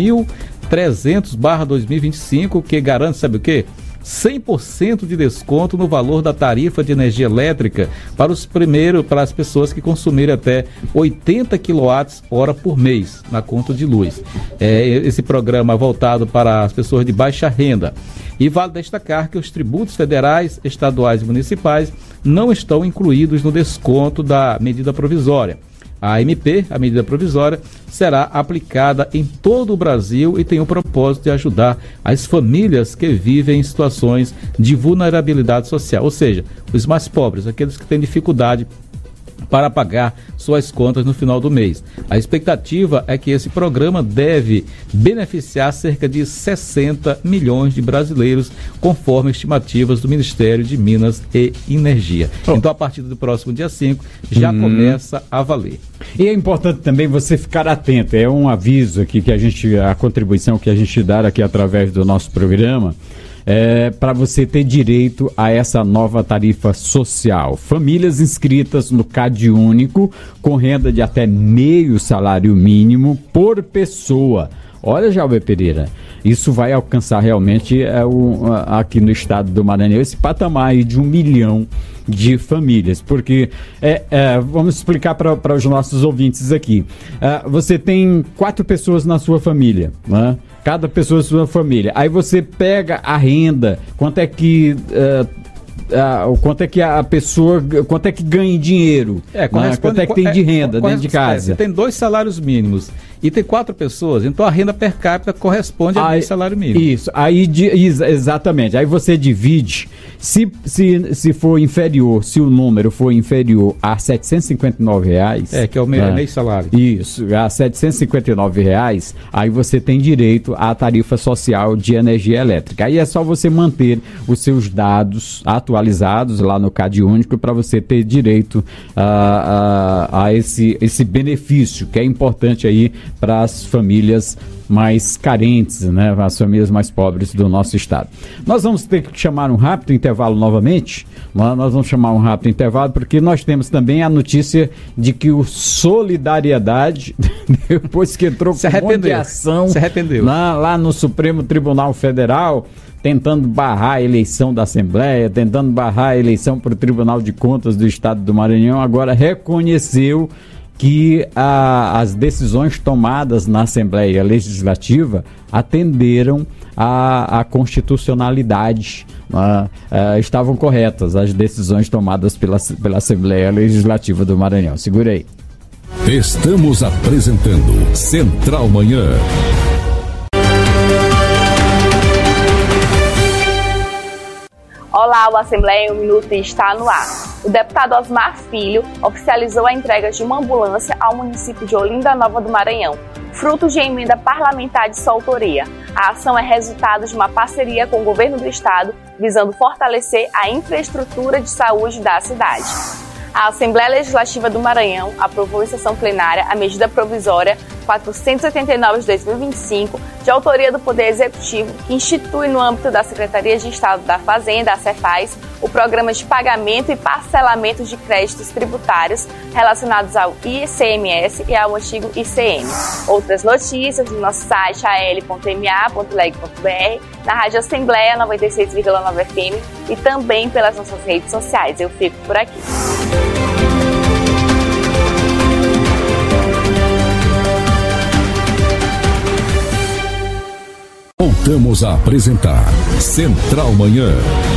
1300/2025, que garante, sabe o quê? 100% de desconto no valor da tarifa de energia elétrica para as pessoas que consumirem até 80 kWh por mês na conta de luz. Esse programa é voltado para as pessoas de baixa renda. E vale destacar que os tributos federais, estaduais e municipais não estão incluídos no desconto da medida provisória. A MP, a medida provisória, será aplicada em todo o Brasil e tem o propósito de ajudar as famílias que vivem em situações de vulnerabilidade social, ou seja, os mais pobres, aqueles que têm dificuldade para pagar suas contas no final do mês. A expectativa é que esse programa deve beneficiar cerca de 60 milhões de brasileiros, conforme estimativas do Ministério de Minas e Energia. Então, a partir do próximo dia 5, já começa a valer. E é importante também você ficar atento, é um aviso aqui que a contribuição que a gente dá aqui através do nosso programa, para você ter direito a essa nova tarifa social. Famílias inscritas no CadÚnico com renda de até meio salário mínimo por pessoa. Olha, Jalber Pereira, isso vai alcançar realmente aqui no estado do Maranhão esse patamar aí de 1 milhão de famílias, porque vamos explicar para os nossos ouvintes aqui. Você tem 4 pessoas na sua família, né? Cada pessoa da sua família. Aí você pega a renda, quanto é que a pessoa, quanto é que ganha em dinheiro, quanto é que tem de renda dentro de casa. Você tem 2 salários mínimos e tem 4 pessoas, então a renda per capita corresponde a meio salário mínimo. Isso, exatamente. Aí você divide, se for inferior, se o número for inferior a R$ 759, que é o meio salário. Isso, a R$ 759, aí você tem direito à tarifa social de energia elétrica. Aí é só você manter os seus dados atualizados lá no CadÚnico para você ter direito a esse benefício que é importante aí para as famílias mais carentes, né? As famílias mais pobres do nosso estado. Nós vamos ter que chamar um rápido intervalo novamente. Nós vamos chamar um rápido intervalo porque nós temos também a notícia de que o Solidariedade, depois que entrou com um monte de ação lá no Supremo Tribunal Federal, tentando barrar a eleição da Assembleia, tentando barrar a eleição para o Tribunal de Contas do Estado do Maranhão, agora reconheceu que as decisões tomadas na Assembleia Legislativa atenderam à constitucionalidade, estavam corretas as decisões tomadas pela Assembleia Legislativa do Maranhão. Segura aí. Estamos apresentando Central Manhã. Olá, o Assembleia em 1 Minuto está no ar. O deputado Osmar Filho oficializou a entrega de uma ambulância ao município de Olinda Nova do Maranhão, fruto de emenda parlamentar de sua autoria. A ação é resultado de uma parceria com o governo do estado, visando fortalecer a infraestrutura de saúde da cidade. A Assembleia Legislativa do Maranhão aprovou em sessão plenária a medida provisória 489 de 2025, de autoria do Poder Executivo, que institui no âmbito da Secretaria de Estado da Fazenda, a Cefaz, o programa de pagamento e parcelamento de créditos tributários relacionados ao ICMS e ao antigo ICM. Outras notícias no nosso site al.ma.leg.br, na Rádio Assembleia 96,9 FM e também pelas nossas redes sociais. Eu fico por aqui. Voltamos a apresentar Central Manhã.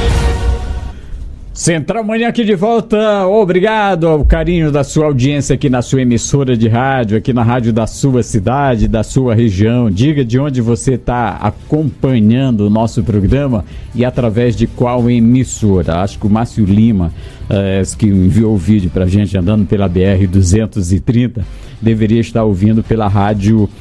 Central Manhã aqui de volta. Obrigado ao carinho da sua audiência aqui na sua emissora de rádio, aqui na rádio da sua cidade, da sua região. Diga de onde você está acompanhando o nosso programa e através de qual emissora. Acho que o Márcio Lima, que enviou o vídeo pra gente andando pela BR-230, deveria estar ouvindo pela rádio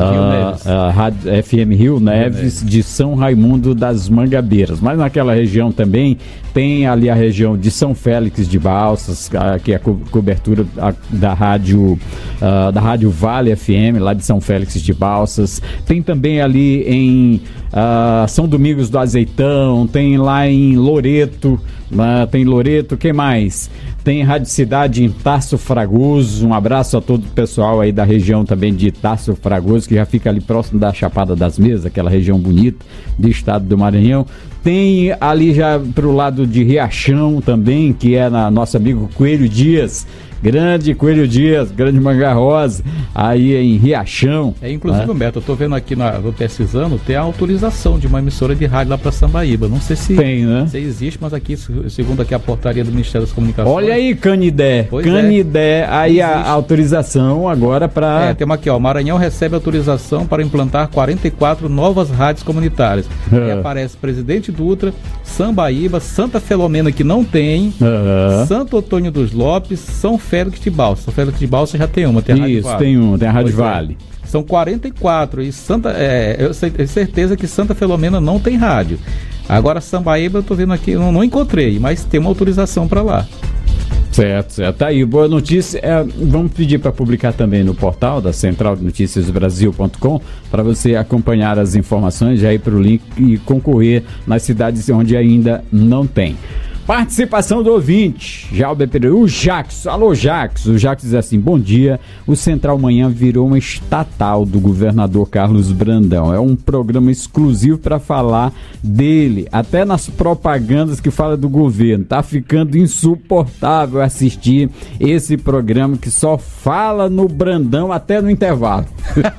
FM Rio Neves de São Raimundo das Mangabeiras. Mas naquela região também tem ali a região de São Félix de Balsas, que é a cobertura da rádio Vale FM, lá de São Félix de Balsas. Tem também ali em São Domingos do Azeitão, tem lá em Loreto, quem mais? Tem Rádio Cidade em Tarso Fragoso. Um abraço a todo o pessoal aí da região também de Tarso Fragoso, que já fica ali próximo da Chapada das Mesas, aquela região bonita do estado do Maranhão. Tem ali já pro lado de Riachão também, que é nosso amigo Coelho Dias. Grande Coelho Dias, grande Manga Rosa, aí em Riachão. Inclusive, Beto, eu tô vendo aqui no pesquisando, tem a autorização de uma emissora de rádio lá para Sambaíba. Não sei se tem, né? Se existe, mas aqui, segundo aqui a portaria do Ministério das Comunicações. Olha aí, Canidé. Canidé, aí a autorização agora para. Tem aqui, Maranhão recebe autorização para implantar 44 novas rádios comunitárias. Aí aparece Presidente Dutra, Sambaíba, Santa Filomena, que não tem, Santo Antônio dos Lopes, São Félix de Balsas. São Félix de Balsas já tem uma, tem a Rádio Vale. Tem a Rádio Vale. São 44 e eu tenho certeza que Santa Filomena não tem rádio. Agora Sambaíba eu tô vendo aqui, não encontrei, mas tem uma autorização para lá. Certo. Tá aí, boa notícia. Vamos pedir para publicar também no portal da centraldenoticiasbrasil.com para você acompanhar as informações, já ir para o link e concorrer nas cidades onde ainda não tem. Participação do ouvinte, Jalber Pereira, o Jax, alô Jax, o Jax diz assim: bom dia, o Central Manhã virou uma estatal do governador Carlos Brandão, é um programa exclusivo para falar dele, até nas propagandas que fala do governo, tá ficando insuportável assistir esse programa que só fala no Brandão até no intervalo.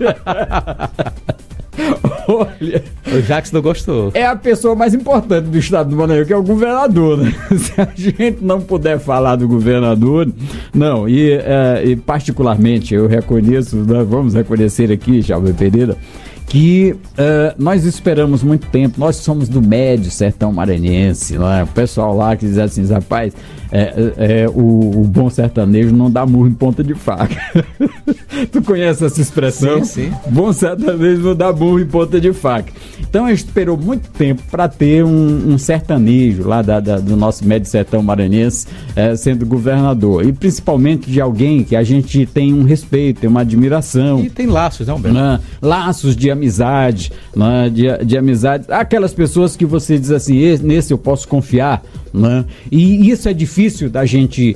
Olha, o Jax não gostou. É a pessoa mais importante do estado do Maranhão, que é o governador, né? Se a gente não puder falar do governador, não, e particularmente eu reconheço, nós vamos reconhecer aqui, Jalber Pereira, que nós esperamos muito tempo, nós somos do médio sertão maranhense, né? O pessoal lá que diz assim, rapaz, o bom sertanejo não dá murro em ponta de faca. Tu conhece essa expressão? Sim. Bom sertanejo não dá murro em ponta de faca. Então a gente esperou muito tempo para ter um sertanejo lá do nosso médio sertão maranhense sendo governador, e principalmente de alguém que a gente tem um respeito, tem uma admiração. E tem laços, né, Humberto? Laços de amizade, né? de amizade, aquelas pessoas que você diz assim, nesse eu posso confiar, né? E isso é difícil da gente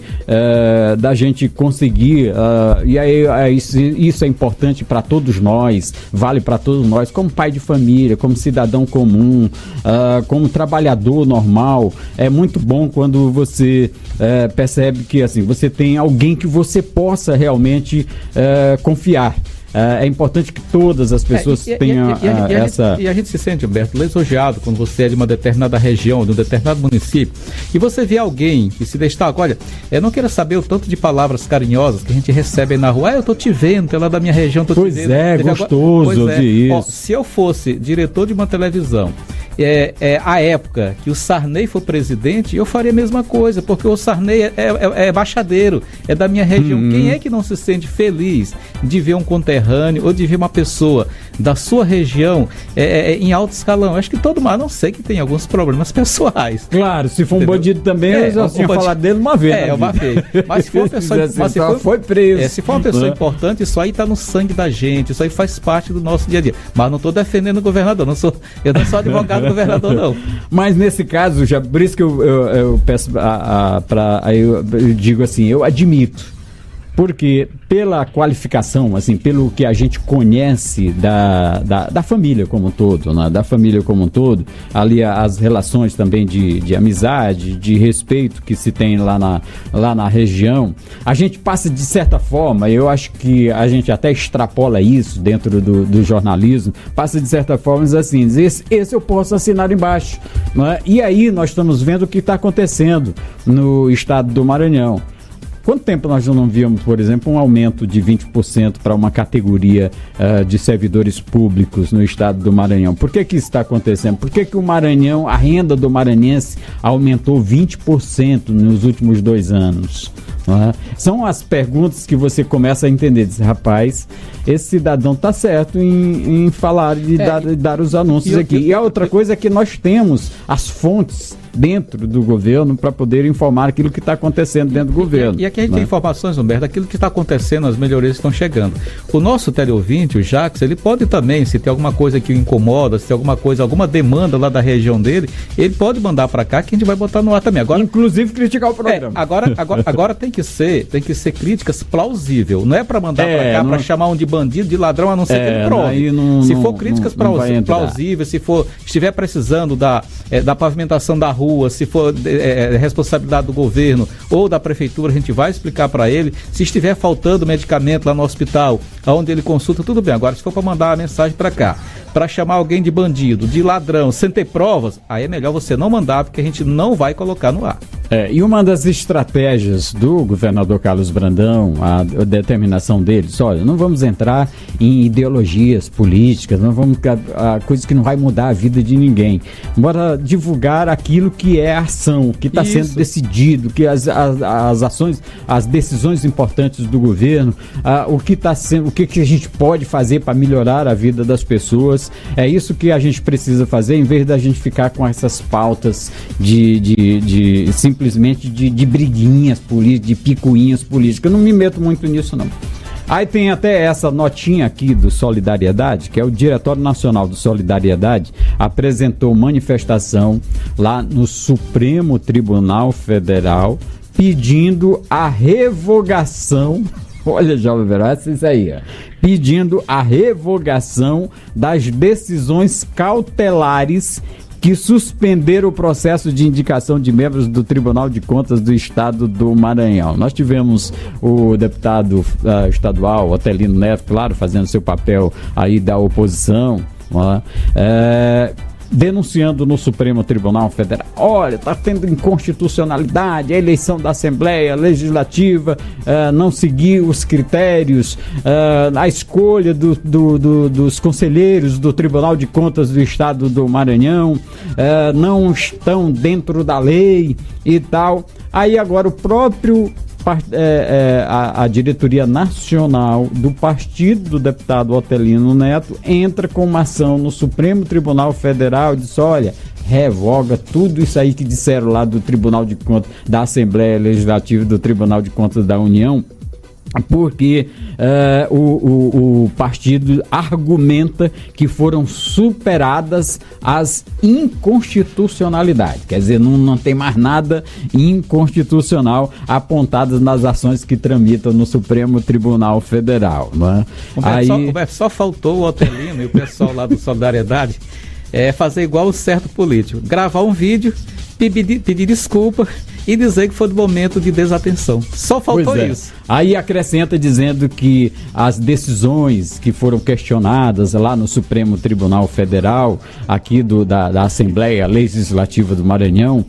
conseguir, e aí isso é importante para todos nós, vale para todos nós, como pai de família, como cidadão comum, como trabalhador normal. É muito bom quando você percebe que assim, você tem alguém que você possa realmente confiar. É importante que todas as pessoas tenham essa... E a gente se sente, Humberto, lisonjeado quando você é de uma determinada região, de um determinado município, e você vê alguém que se destaca. Olha, eu não quero saber o tanto de palavras carinhosas que a gente recebe aí na rua. Eu tô te vendo, tu é lá da minha região, tô te vendo. Gostoso ouvir isso. Ó, se eu fosse diretor de uma televisão, a época que o Sarney foi presidente, eu faria a mesma coisa, porque o Sarney é baixadeiro, é da minha região. Quem é que não se sente feliz de ver um conterrâneo ou de ver uma pessoa da sua região em alto escalão? Acho que todo mundo, a não ser que tem alguns problemas pessoais. Claro, se for um bandido também, eu já tinha falado dele uma vez. Uma vez. Mas se for uma pessoa, foi preso. Se for uma pessoa importante, isso aí está no sangue da gente, isso aí faz parte do nosso dia a dia. Mas não estou defendendo o governador, eu não sou advogado do governador, não. Mas nesse caso, já por isso que eu peço eu digo assim, eu admito. Porque pela qualificação, assim, pelo que a gente conhece da família como um todo, né? Da família como um todo, ali as relações também de amizade, de respeito que se tem lá na região, a gente passa de certa forma, eu acho que a gente até extrapola isso dentro do jornalismo, passa de certa forma assim, esse eu posso assinar embaixo, né? E aí nós estamos vendo o que está acontecendo no estado do Maranhão. Quanto tempo nós não víamos, por exemplo, um aumento de 20% para uma categoria de servidores públicos no estado do Maranhão? Por que isso está acontecendo? Por que o Maranhão, a renda do maranhense aumentou 20% nos últimos 2 anos? São as perguntas que você começa a entender. Diz, rapaz, esse cidadão está certo em falar e dar os anúncios aqui. E a outra coisa é que nós temos as fontes dentro do governo para poder informar aquilo que está acontecendo dentro do governo. E aqui a gente tem informações, Humberto, daquilo que está acontecendo, as melhorias que estão chegando. O nosso teleouvinte, o Jacques, ele pode também, se tem alguma coisa que o incomoda, se tem alguma demanda lá da região dele, ele pode mandar para cá que a gente vai botar no ar também. Agora, inclusive criticar o programa. Agora tem que ser críticas plausíveis. Não é para mandar para cá, para chamar um de bandido, de ladrão, a não ser que ele prove. Se for críticas plausíveis, se estiver precisando da pavimentação da rua, se for responsabilidade do governo ou da prefeitura, a gente vai explicar para ele. Se estiver faltando medicamento lá no hospital, onde ele consulta, tudo bem. Agora, se for para mandar a mensagem para cá, para chamar alguém de bandido, de ladrão, sem ter provas, aí é melhor você não mandar, porque a gente não vai colocar no ar. E uma das estratégias do governador Carlos Brandão, a determinação deles, olha, não vamos entrar em ideologias políticas, não vamos coisas que não vai mudar a vida de ninguém. Bora divulgar aquilo que é ação, que está sendo decidido, que as ações, as decisões importantes do governo, o que está sendo, o que a gente pode fazer para melhorar a vida das pessoas. É isso que a gente precisa fazer, em vez da gente ficar com essas pautas simplesmente de briguinhas políticas, de picuinhas políticas. Eu não me meto muito nisso, não. Aí tem até essa notinha aqui do Solidariedade, que é o Diretório Nacional do Solidariedade, apresentou manifestação lá no Supremo Tribunal Federal pedindo a revogação. Olha, Jovem Verás, isso aí, ó. Pedindo a revogação das decisões cautelares que suspenderam o processo de indicação de membros do Tribunal de Contas do Estado do Maranhão. Nós tivemos o deputado estadual, Otelino Neto, claro, fazendo seu papel aí da oposição, denunciando no Supremo Tribunal Federal, olha, está tendo inconstitucionalidade, a eleição da Assembleia Legislativa não seguiu os critérios, a escolha dos conselheiros do Tribunal de Contas do Estado do Maranhão não estão dentro da lei e tal. Aí agora o próprio a diretoria nacional do partido do deputado Otelino Neto entra com uma ação no Supremo Tribunal Federal e diz, olha, revoga tudo isso aí que disseram lá do Tribunal de Contas, da Assembleia Legislativa, do Tribunal de Contas da União, porque o partido argumenta que foram superadas as inconstitucionalidades. Quer dizer, não tem mais nada inconstitucional apontado nas ações que tramitam no Supremo Tribunal Federal. Né? Só faltou o Otelino e o pessoal lá do Solidariedade fazer igual o certo político, gravar um vídeo, pedir desculpa e dizer que foi do momento de desatenção. Só faltou isso. Aí acrescenta dizendo que as decisões que foram questionadas lá no Supremo Tribunal Federal, aqui da Assembleia Legislativa do Maranhão,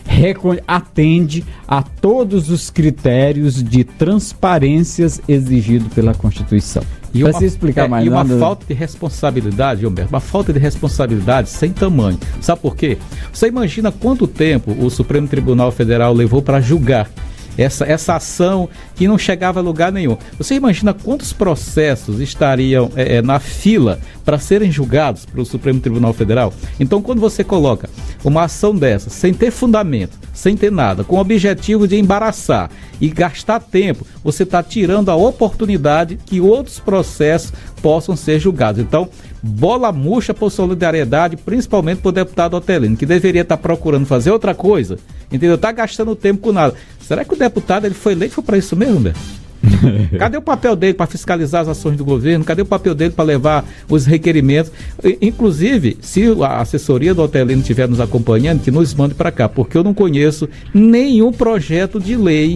atende a todos os critérios de transparências exigidos pela Constituição. E uma falta de responsabilidade, Humberto, uma falta de responsabilidade sem tamanho. Sabe por quê? Você imagina quanto tempo o Supremo Tribunal Federal levou para julgar essa ação que não chegava a lugar nenhum. Você imagina quantos processos estariam na fila para serem julgados pelo Supremo Tribunal Federal? Então, quando você coloca uma ação dessa, sem ter fundamento, sem ter nada, com o objetivo de embaraçar e gastar tempo, você está tirando a oportunidade que outros processos possam ser julgados. Então, bola murcha por Solidariedade, principalmente por deputado Otelino, que deveria estar procurando fazer outra coisa, entendeu? Está gastando tempo com nada. Será que o deputado ele foi eleito para isso mesmo, Beto? Cadê o papel dele para fiscalizar as ações do governo? Cadê o papel dele para levar os requerimentos? Inclusive, se a assessoria do Otelino estiver nos acompanhando, que nos mande para cá, porque eu não conheço nenhum projeto de lei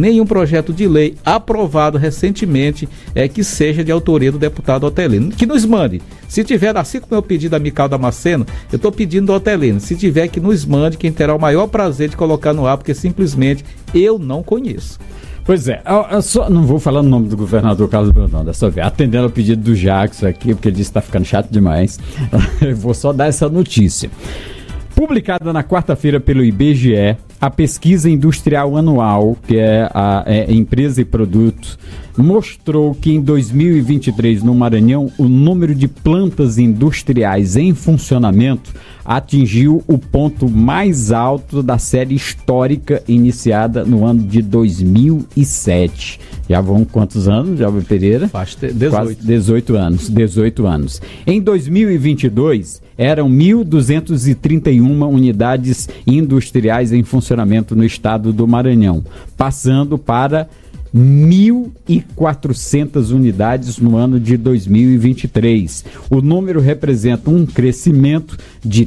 aprovado recentemente que seja de autoria do deputado Otelino. Que nos mande. Se tiver, assim como eu pedi da Mical Damasceno, eu estou pedindo do Otelino. Se tiver, que nos mande, quem terá o maior prazer de colocar no ar, porque simplesmente eu não conheço. Pois é, eu só não vou falar no nome do governador Carlos Brandão, dessa vez, atendendo ao pedido do Jackson aqui, porque ele disse que está ficando chato demais. Eu vou só dar essa notícia. Publicada na quarta-feira pelo IBGE, a pesquisa industrial anual, que é a empresa e produto, mostrou que em 2023 no Maranhão o número de plantas industriais em funcionamento atingiu o ponto mais alto da série histórica iniciada no ano de 2007. Já vão quantos anos, Jalber Pereira? Faz 18. Quase 18 anos. Em 2022, eram 1.231 unidades industriais em funcionamento no estado do Maranhão, passando para 1.400 unidades no ano de 2023. O número representa um crescimento de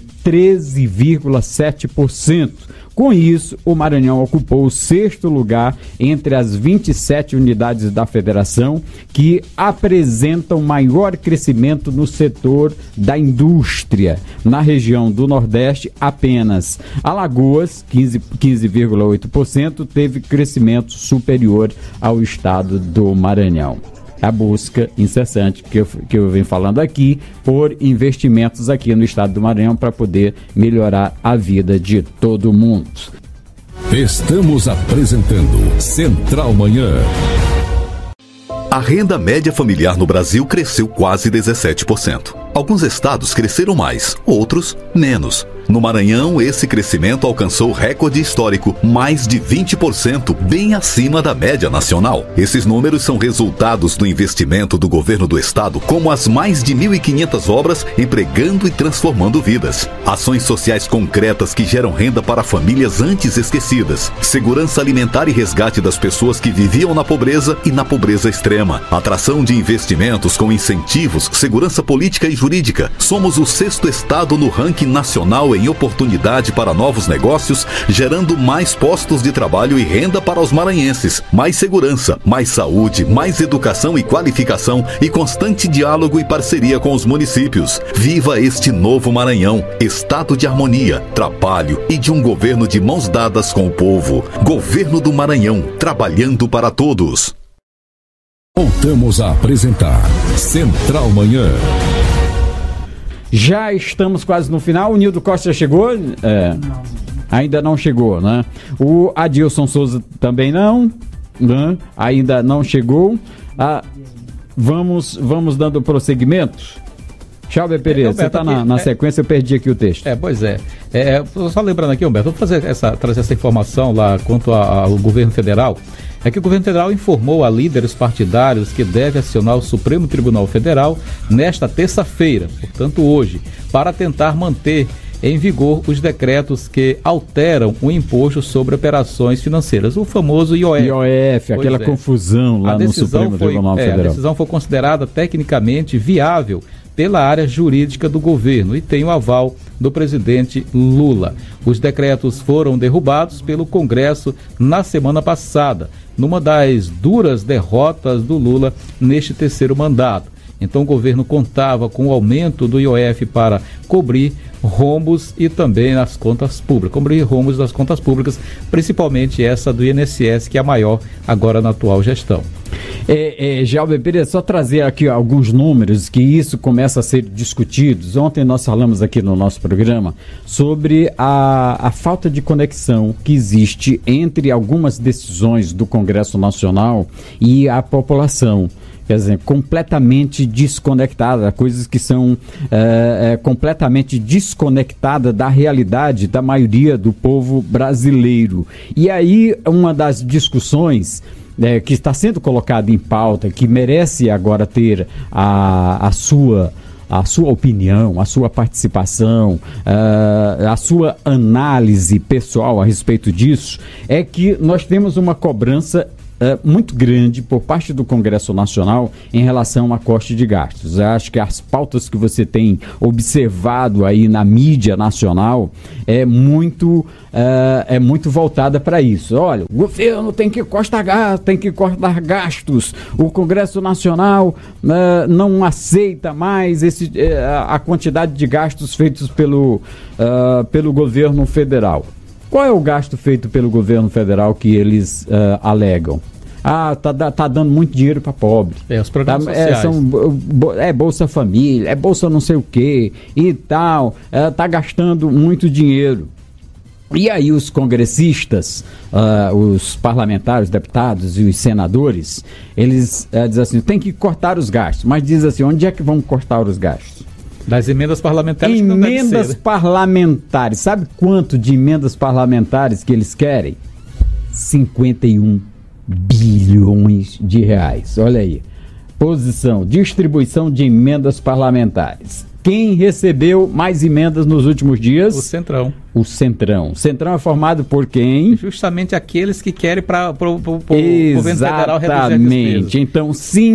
13,7%. Com isso, o Maranhão ocupou o 6º lugar entre as 27 unidades da federação que apresentam maior crescimento no setor da indústria. Na região do Nordeste, apenas Alagoas, 15,8%, teve crescimento superior ao estado do Maranhão. A busca incessante que eu venho falando aqui por investimentos aqui no estado do Maranhão para poder melhorar a vida de todo mundo. Estamos apresentando Central Manhã. A renda média familiar no Brasil cresceu quase 17%. Alguns estados cresceram mais, outros menos. No Maranhão, esse crescimento alcançou recorde histórico, mais de 20%, bem acima da média nacional. Esses números são resultados do investimento do governo do estado, como as mais de 1.500 obras empregando e transformando vidas. Ações sociais concretas que geram renda para famílias antes esquecidas. Segurança alimentar e resgate das pessoas que viviam na pobreza e na pobreza extrema. Atração de investimentos com incentivos, segurança política e jurídica. Somos o 6º estado no ranking nacional em oportunidade para novos negócios, gerando mais postos de trabalho e renda para os maranhenses. Mais segurança, mais saúde, mais educação e qualificação e constante diálogo e parceria com os municípios. Viva este novo Maranhão, estado de harmonia, trabalho e de um governo de mãos dadas com o povo. Governo do Maranhão, trabalhando para todos. Voltamos a apresentar Central Manhã. Já estamos quase no final. O Nildo Costa chegou? Ainda não chegou, né? O Adilson Souza também não, né? Ainda não chegou. Vamos dando prosseguimento. Tchau, Pereira, você está na sequência, eu perdi aqui o texto. Pois é. Só lembrando aqui, Humberto, vou trazer essa informação lá quanto ao governo federal. É que o governo federal informou a líderes partidários que deve acionar o Supremo Tribunal Federal nesta terça-feira, portanto hoje, para tentar manter em vigor os decretos que alteram o imposto sobre operações financeiras, o famoso IOF. IOF, aquela confusão lá no Supremo Tribunal Federal. A decisão foi considerada tecnicamente viável pela área jurídica do governo e tem o aval do presidente Lula. Os decretos foram derrubados pelo Congresso na semana passada, numa das duras derrotas do Lula neste terceiro mandato. Então o governo contava com o aumento do IOF para cobrir rombos e também nas contas públicas, cobrir rombos das contas públicas, principalmente essa do INSS, que é a maior agora na atual gestão. Jalber Pereira, só trazer aqui alguns números que isso começa a ser discutidos. Ontem nós falamos aqui no nosso programa sobre a falta de conexão que existe entre algumas decisões do Congresso Nacional e a população. Quer dizer, completamente desconectada, coisas que são completamente desconectadas da realidade da maioria do povo brasileiro. E aí, uma das discussões que está sendo colocada em pauta, que merece agora ter a sua opinião, a sua participação, a sua análise pessoal a respeito disso, é que nós temos uma cobrança muito grande por parte do Congresso Nacional em relação a corte de gastos. Eu acho que as pautas que você tem observado aí na mídia nacional é muito voltada para isso. Olha, o governo tem que cortar gastos, o Congresso Nacional não aceita mais a quantidade de gastos feitos pelo governo federal. Qual é o gasto feito pelo governo federal que eles alegam? Tá dando muito dinheiro para pobre. Os programas sociais. Bolsa Família, Bolsa não sei o que e tal. Tá gastando muito dinheiro. E aí os congressistas, os parlamentares, os deputados e os senadores, eles dizem assim, tem que cortar os gastos. Mas diz assim, onde é que vamos cortar os gastos? Das emendas parlamentares. Emendas parlamentares. Sabe quanto de emendas parlamentares que eles querem? 51 bilhões de reais. Olha aí. Distribuição de emendas parlamentares. Quem recebeu mais emendas nos últimos dias? O Centrão. O Centrão. O Centrão é formado por quem? Justamente aqueles que querem para o governo federal reduzir a despesa. Exatamente. Então,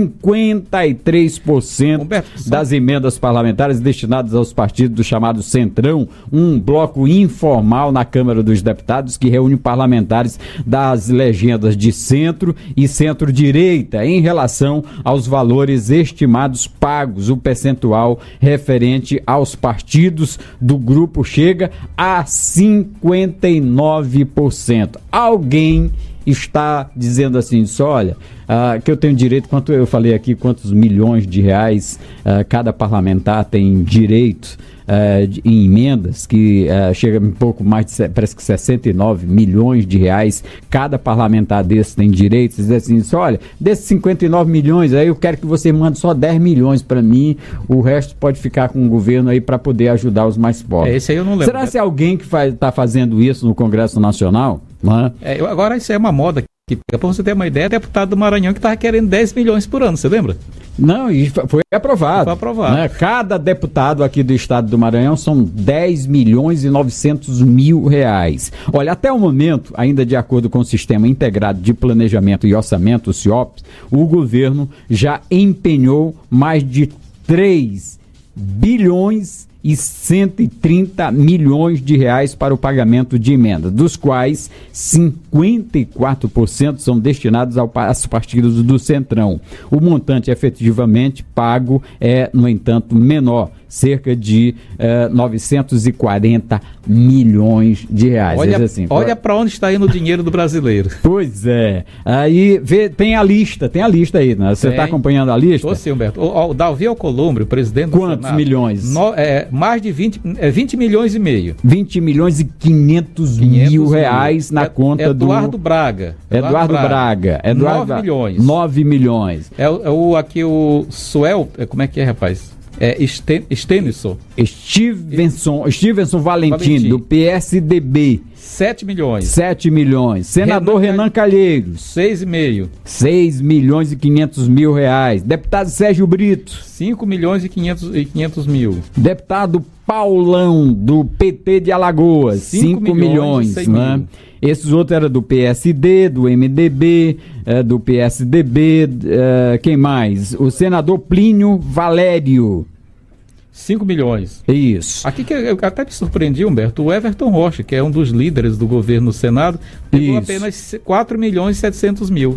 53% das emendas parlamentares destinadas aos partidos do chamado Centrão, um bloco informal na Câmara dos Deputados que reúne parlamentares das legendas de centro e centro-direita em relação aos valores estimados pagos. O percentual referente aos partidos do grupo chega a 59%. Alguém está dizendo assim, olha, que eu tenho direito, eu falei aqui, quantos milhões de reais cada parlamentar tem direito em emendas, que chega um pouco mais de, parece que 69 milhões de reais, cada parlamentar desse tem direito. Diz assim, olha, desses 59 milhões aí eu quero que você mande só 10 milhões para mim, o resto pode ficar com o governo aí para poder ajudar os mais pobres. Esse aí eu não lembro. Será que alguém que está fazendo isso no Congresso Nacional? Agora isso é uma moda que, para você ter uma ideia, deputado do Maranhão que estava querendo 10 milhões por ano, você lembra? Não, e foi aprovado. Né? Cada deputado aqui do estado do Maranhão são 10 milhões e 900 mil reais. Olha, até o momento, ainda de acordo com o Sistema Integrado de Planejamento e Orçamento, o SIOPS, o governo já empenhou mais de 3 bilhões e 130 milhões de reais para o pagamento de emendas, dos quais 54% são destinados aos partidos do Centrão. O montante efetivamente pago é, no entanto, menor, cerca de 940 milhões de reais. Olha para onde está indo o dinheiro do brasileiro. Pois é. Aí tem a lista aí, né? Você está acompanhando a lista? Estou sim, Humberto. O Davi Alcolumbre, o presidente do Senado. Quantos milhões? Mais de 20 milhões e meio. 20 milhões e 500 mil reais na conta Eduardo Braga. Eduardo Braga. 9 milhões. 9 milhões. Aqui o Suel, como é que é, rapaz? Stevenson Valentim, do PSDB. 7 milhões. 7 milhões. Senador Renan Calheiros. 6,5. 6 milhões e 500 mil reais. Deputado Sérgio Brito. 5 milhões e 500 mil. Deputado Paulão, do PT de Alagoas. 5 milhões, né? Mil. Esses outros eram do PSD, do MDB, do PSDB, quem mais? O senador Plínio Valério. 5 milhões. Isso. Aqui que eu até me surpreendi, Humberto, o Everton Rocha, que é um dos líderes do governo no Senado, pegou apenas 4 milhões e 700 mil.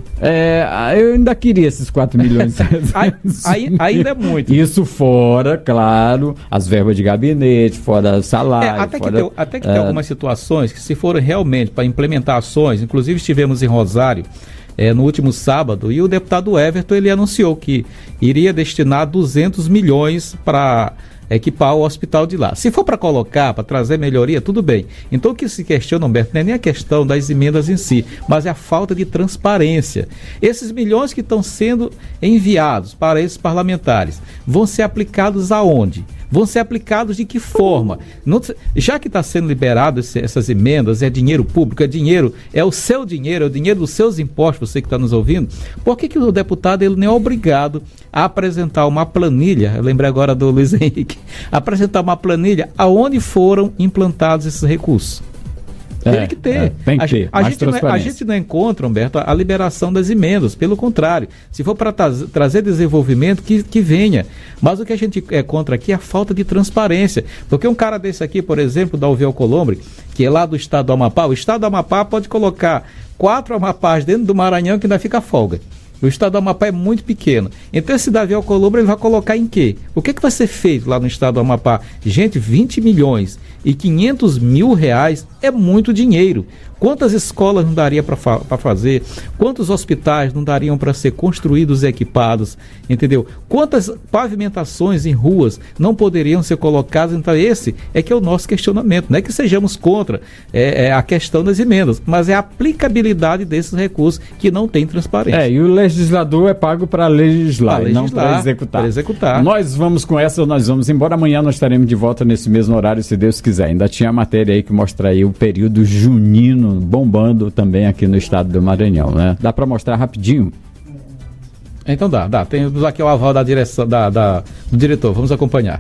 Eu ainda queria esses 4 milhões e 700 ainda é muito. Isso fora, claro, as verbas de gabinete, fora salário. Até que tem algumas situações que, se forem realmente para implementar ações, inclusive estivemos em Rosário, no último sábado, e o deputado Everton, ele anunciou que iria destinar 200 milhões para equipar o hospital de lá. Se for para colocar, para trazer melhoria, tudo bem. Então o que se questiona, Humberto, não é nem a questão das emendas em si, mas é a falta de transparência. Esses milhões que estão sendo enviados para esses parlamentares vão ser aplicados aonde? Vão ser aplicados de que forma? Já que está sendo liberado essas emendas, é dinheiro público, é o seu dinheiro, é o dinheiro dos seus impostos, você que está nos ouvindo, por que o deputado ele não é obrigado a apresentar uma planilha, eu lembrei agora do Luiz Henrique, apresentar uma planilha aonde foram implantados esses recursos? Tem que ter. Tem que ter. A gente não encontra, Humberto, a liberação das emendas. Pelo contrário, se for para trazer desenvolvimento, que venha. Mas o que a gente encontra aqui é a falta de transparência. Porque um cara desse aqui, por exemplo, da Davi Alcolumbre, que é lá do estado do Amapá, o estado do Amapá pode colocar 4 Amapás dentro do Maranhão que ainda fica folga. O estado do Amapá é muito pequeno. Então esse Davi Alcolumbre ele vai colocar em quê? O que vai ser feito lá no estado do Amapá? Gente, 20 milhões e 500 mil reais é muito dinheiro. Quantas escolas não daria para fazer? Quantos hospitais não dariam para ser construídos e equipados? Entendeu? Quantas pavimentações em ruas não poderiam ser colocadas? Então esse é que é o nosso questionamento. Não é que sejamos contra a questão das emendas, mas é a aplicabilidade desses recursos que não tem transparência. E o legislador é pago para legislar, não para executar. Nós vamos com essa, nós vamos embora. Amanhã nós estaremos de volta nesse mesmo horário, se Deus quiser. Ainda tinha a matéria aí que mostra aí o período junino bombando também aqui no estado do Maranhão, né? Dá para mostrar rapidinho? Então dá. Temos aqui o aval da direção, do diretor. Vamos acompanhar.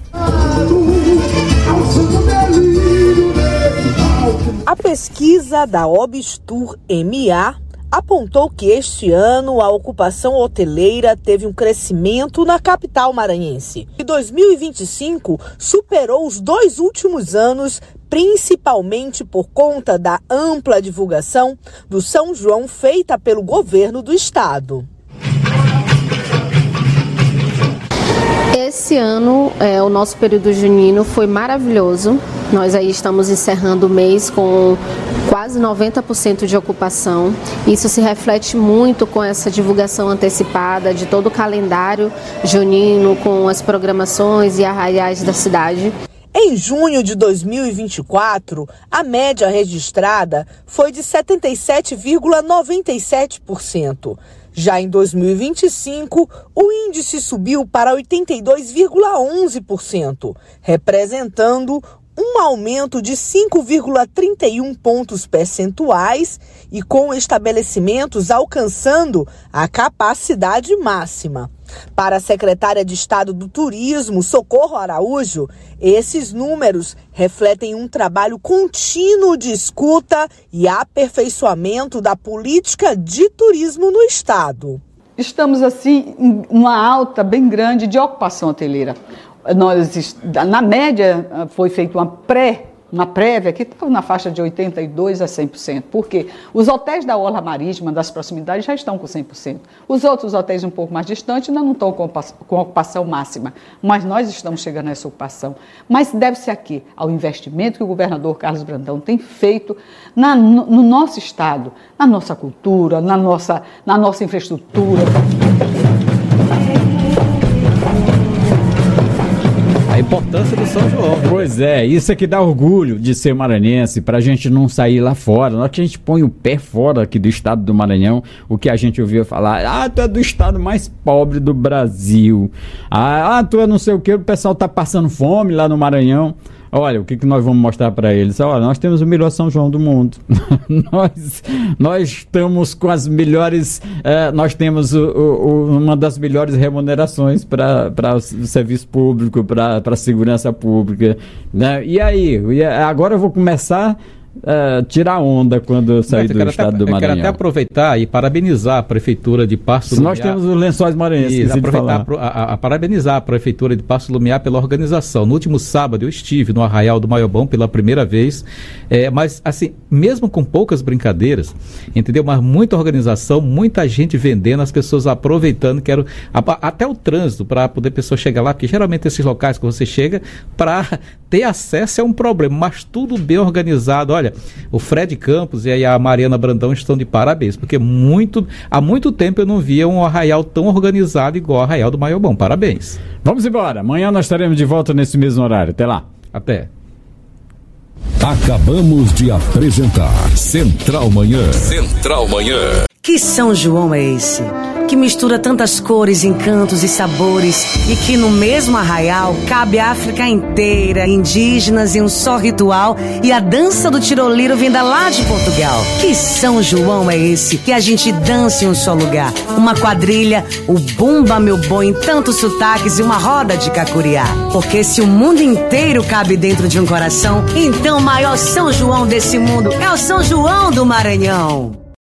A pesquisa da Obstur MA apontou que este ano a ocupação hoteleira teve um crescimento na capital maranhense. E 2025 superou os 2 últimos anos, principalmente por conta da ampla divulgação do São João feita pelo governo do estado. Esse ano, o nosso período junino foi maravilhoso. Nós aí estamos encerrando o mês com quase 90% de ocupação. Isso se reflete muito com essa divulgação antecipada de todo o calendário junino, com as programações e arraiais da cidade. Em junho de 2024, a média registrada foi de 77,97%. Já em 2025, o índice subiu para 82,11%, representando um aumento de 5,31 pontos percentuais e com estabelecimentos alcançando a capacidade máxima. Para a secretária de Estado do Turismo, Socorro Araújo, esses números refletem um trabalho contínuo de escuta e aperfeiçoamento da política de turismo no Estado. Estamos, assim, em uma alta bem grande de ocupação hoteleira. Na média, foi feita uma prévia que estava na faixa de 82% a 100%. Por quê? Os hotéis da orla marítima, das proximidades, já estão com 100%. Os outros hotéis um pouco mais distantes ainda não estão com ocupação máxima. Mas nós estamos chegando a essa ocupação. Mas deve-se aqui ao investimento que o governador Carlos Brandão tem feito no nosso estado, na nossa cultura, na nossa importância do São João. Pois é, isso é que dá orgulho de ser maranhense, pra gente não sair lá fora. Na hora que a gente põe o pé fora aqui do estado do Maranhão, o que a gente ouvia falar, tu é do estado mais pobre do Brasil. Tu é não sei o que, o pessoal tá passando fome lá no Maranhão. Olha, o que nós vamos mostrar para eles? Olha, nós temos o melhor São João do mundo. nós estamos com as melhores... nós temos uma das melhores remunerações para o serviço público, para a segurança pública. Né? E aí? Agora eu vou começar... tirar onda quando eu sair do estado do Maranhão. Eu quero até aproveitar e parabenizar a Prefeitura de Paço Lumiar. Nós temos os Lençóis Maranhenses. Aproveitar a parabenizar a Prefeitura de Paço Lumiar pela organização. No último sábado eu estive no Arraial do Maiobão pela primeira vez, mas assim, mesmo com poucas brincadeiras, entendeu? Mas muita organização, muita gente vendendo, as pessoas aproveitando, até o trânsito para poder a pessoa chegar lá, porque geralmente esses locais que você chega, para ter acesso é um problema, mas tudo bem organizado. Olha, o Fred Campos e a Mariana Brandão estão de parabéns, porque há muito tempo eu não via um arraial tão organizado igual o Arraial do Maiobão. Parabéns. Vamos embora. Amanhã nós estaremos de volta nesse mesmo horário. Até lá. Até. Acabamos de apresentar Central Manhã. Central Manhã. Que São João é esse? Que mistura tantas cores, encantos e sabores e que no mesmo arraial cabe a África inteira, indígenas em um só ritual e a dança do tiroliro vinda lá de Portugal. Que São João é esse? Que a gente dança em um só lugar. Uma quadrilha, o bumba meu boi em tantos sotaques e uma roda de cacuriá. Porque se o mundo inteiro cabe dentro de um coração, então o maior São João desse mundo é o São João do Maranhão.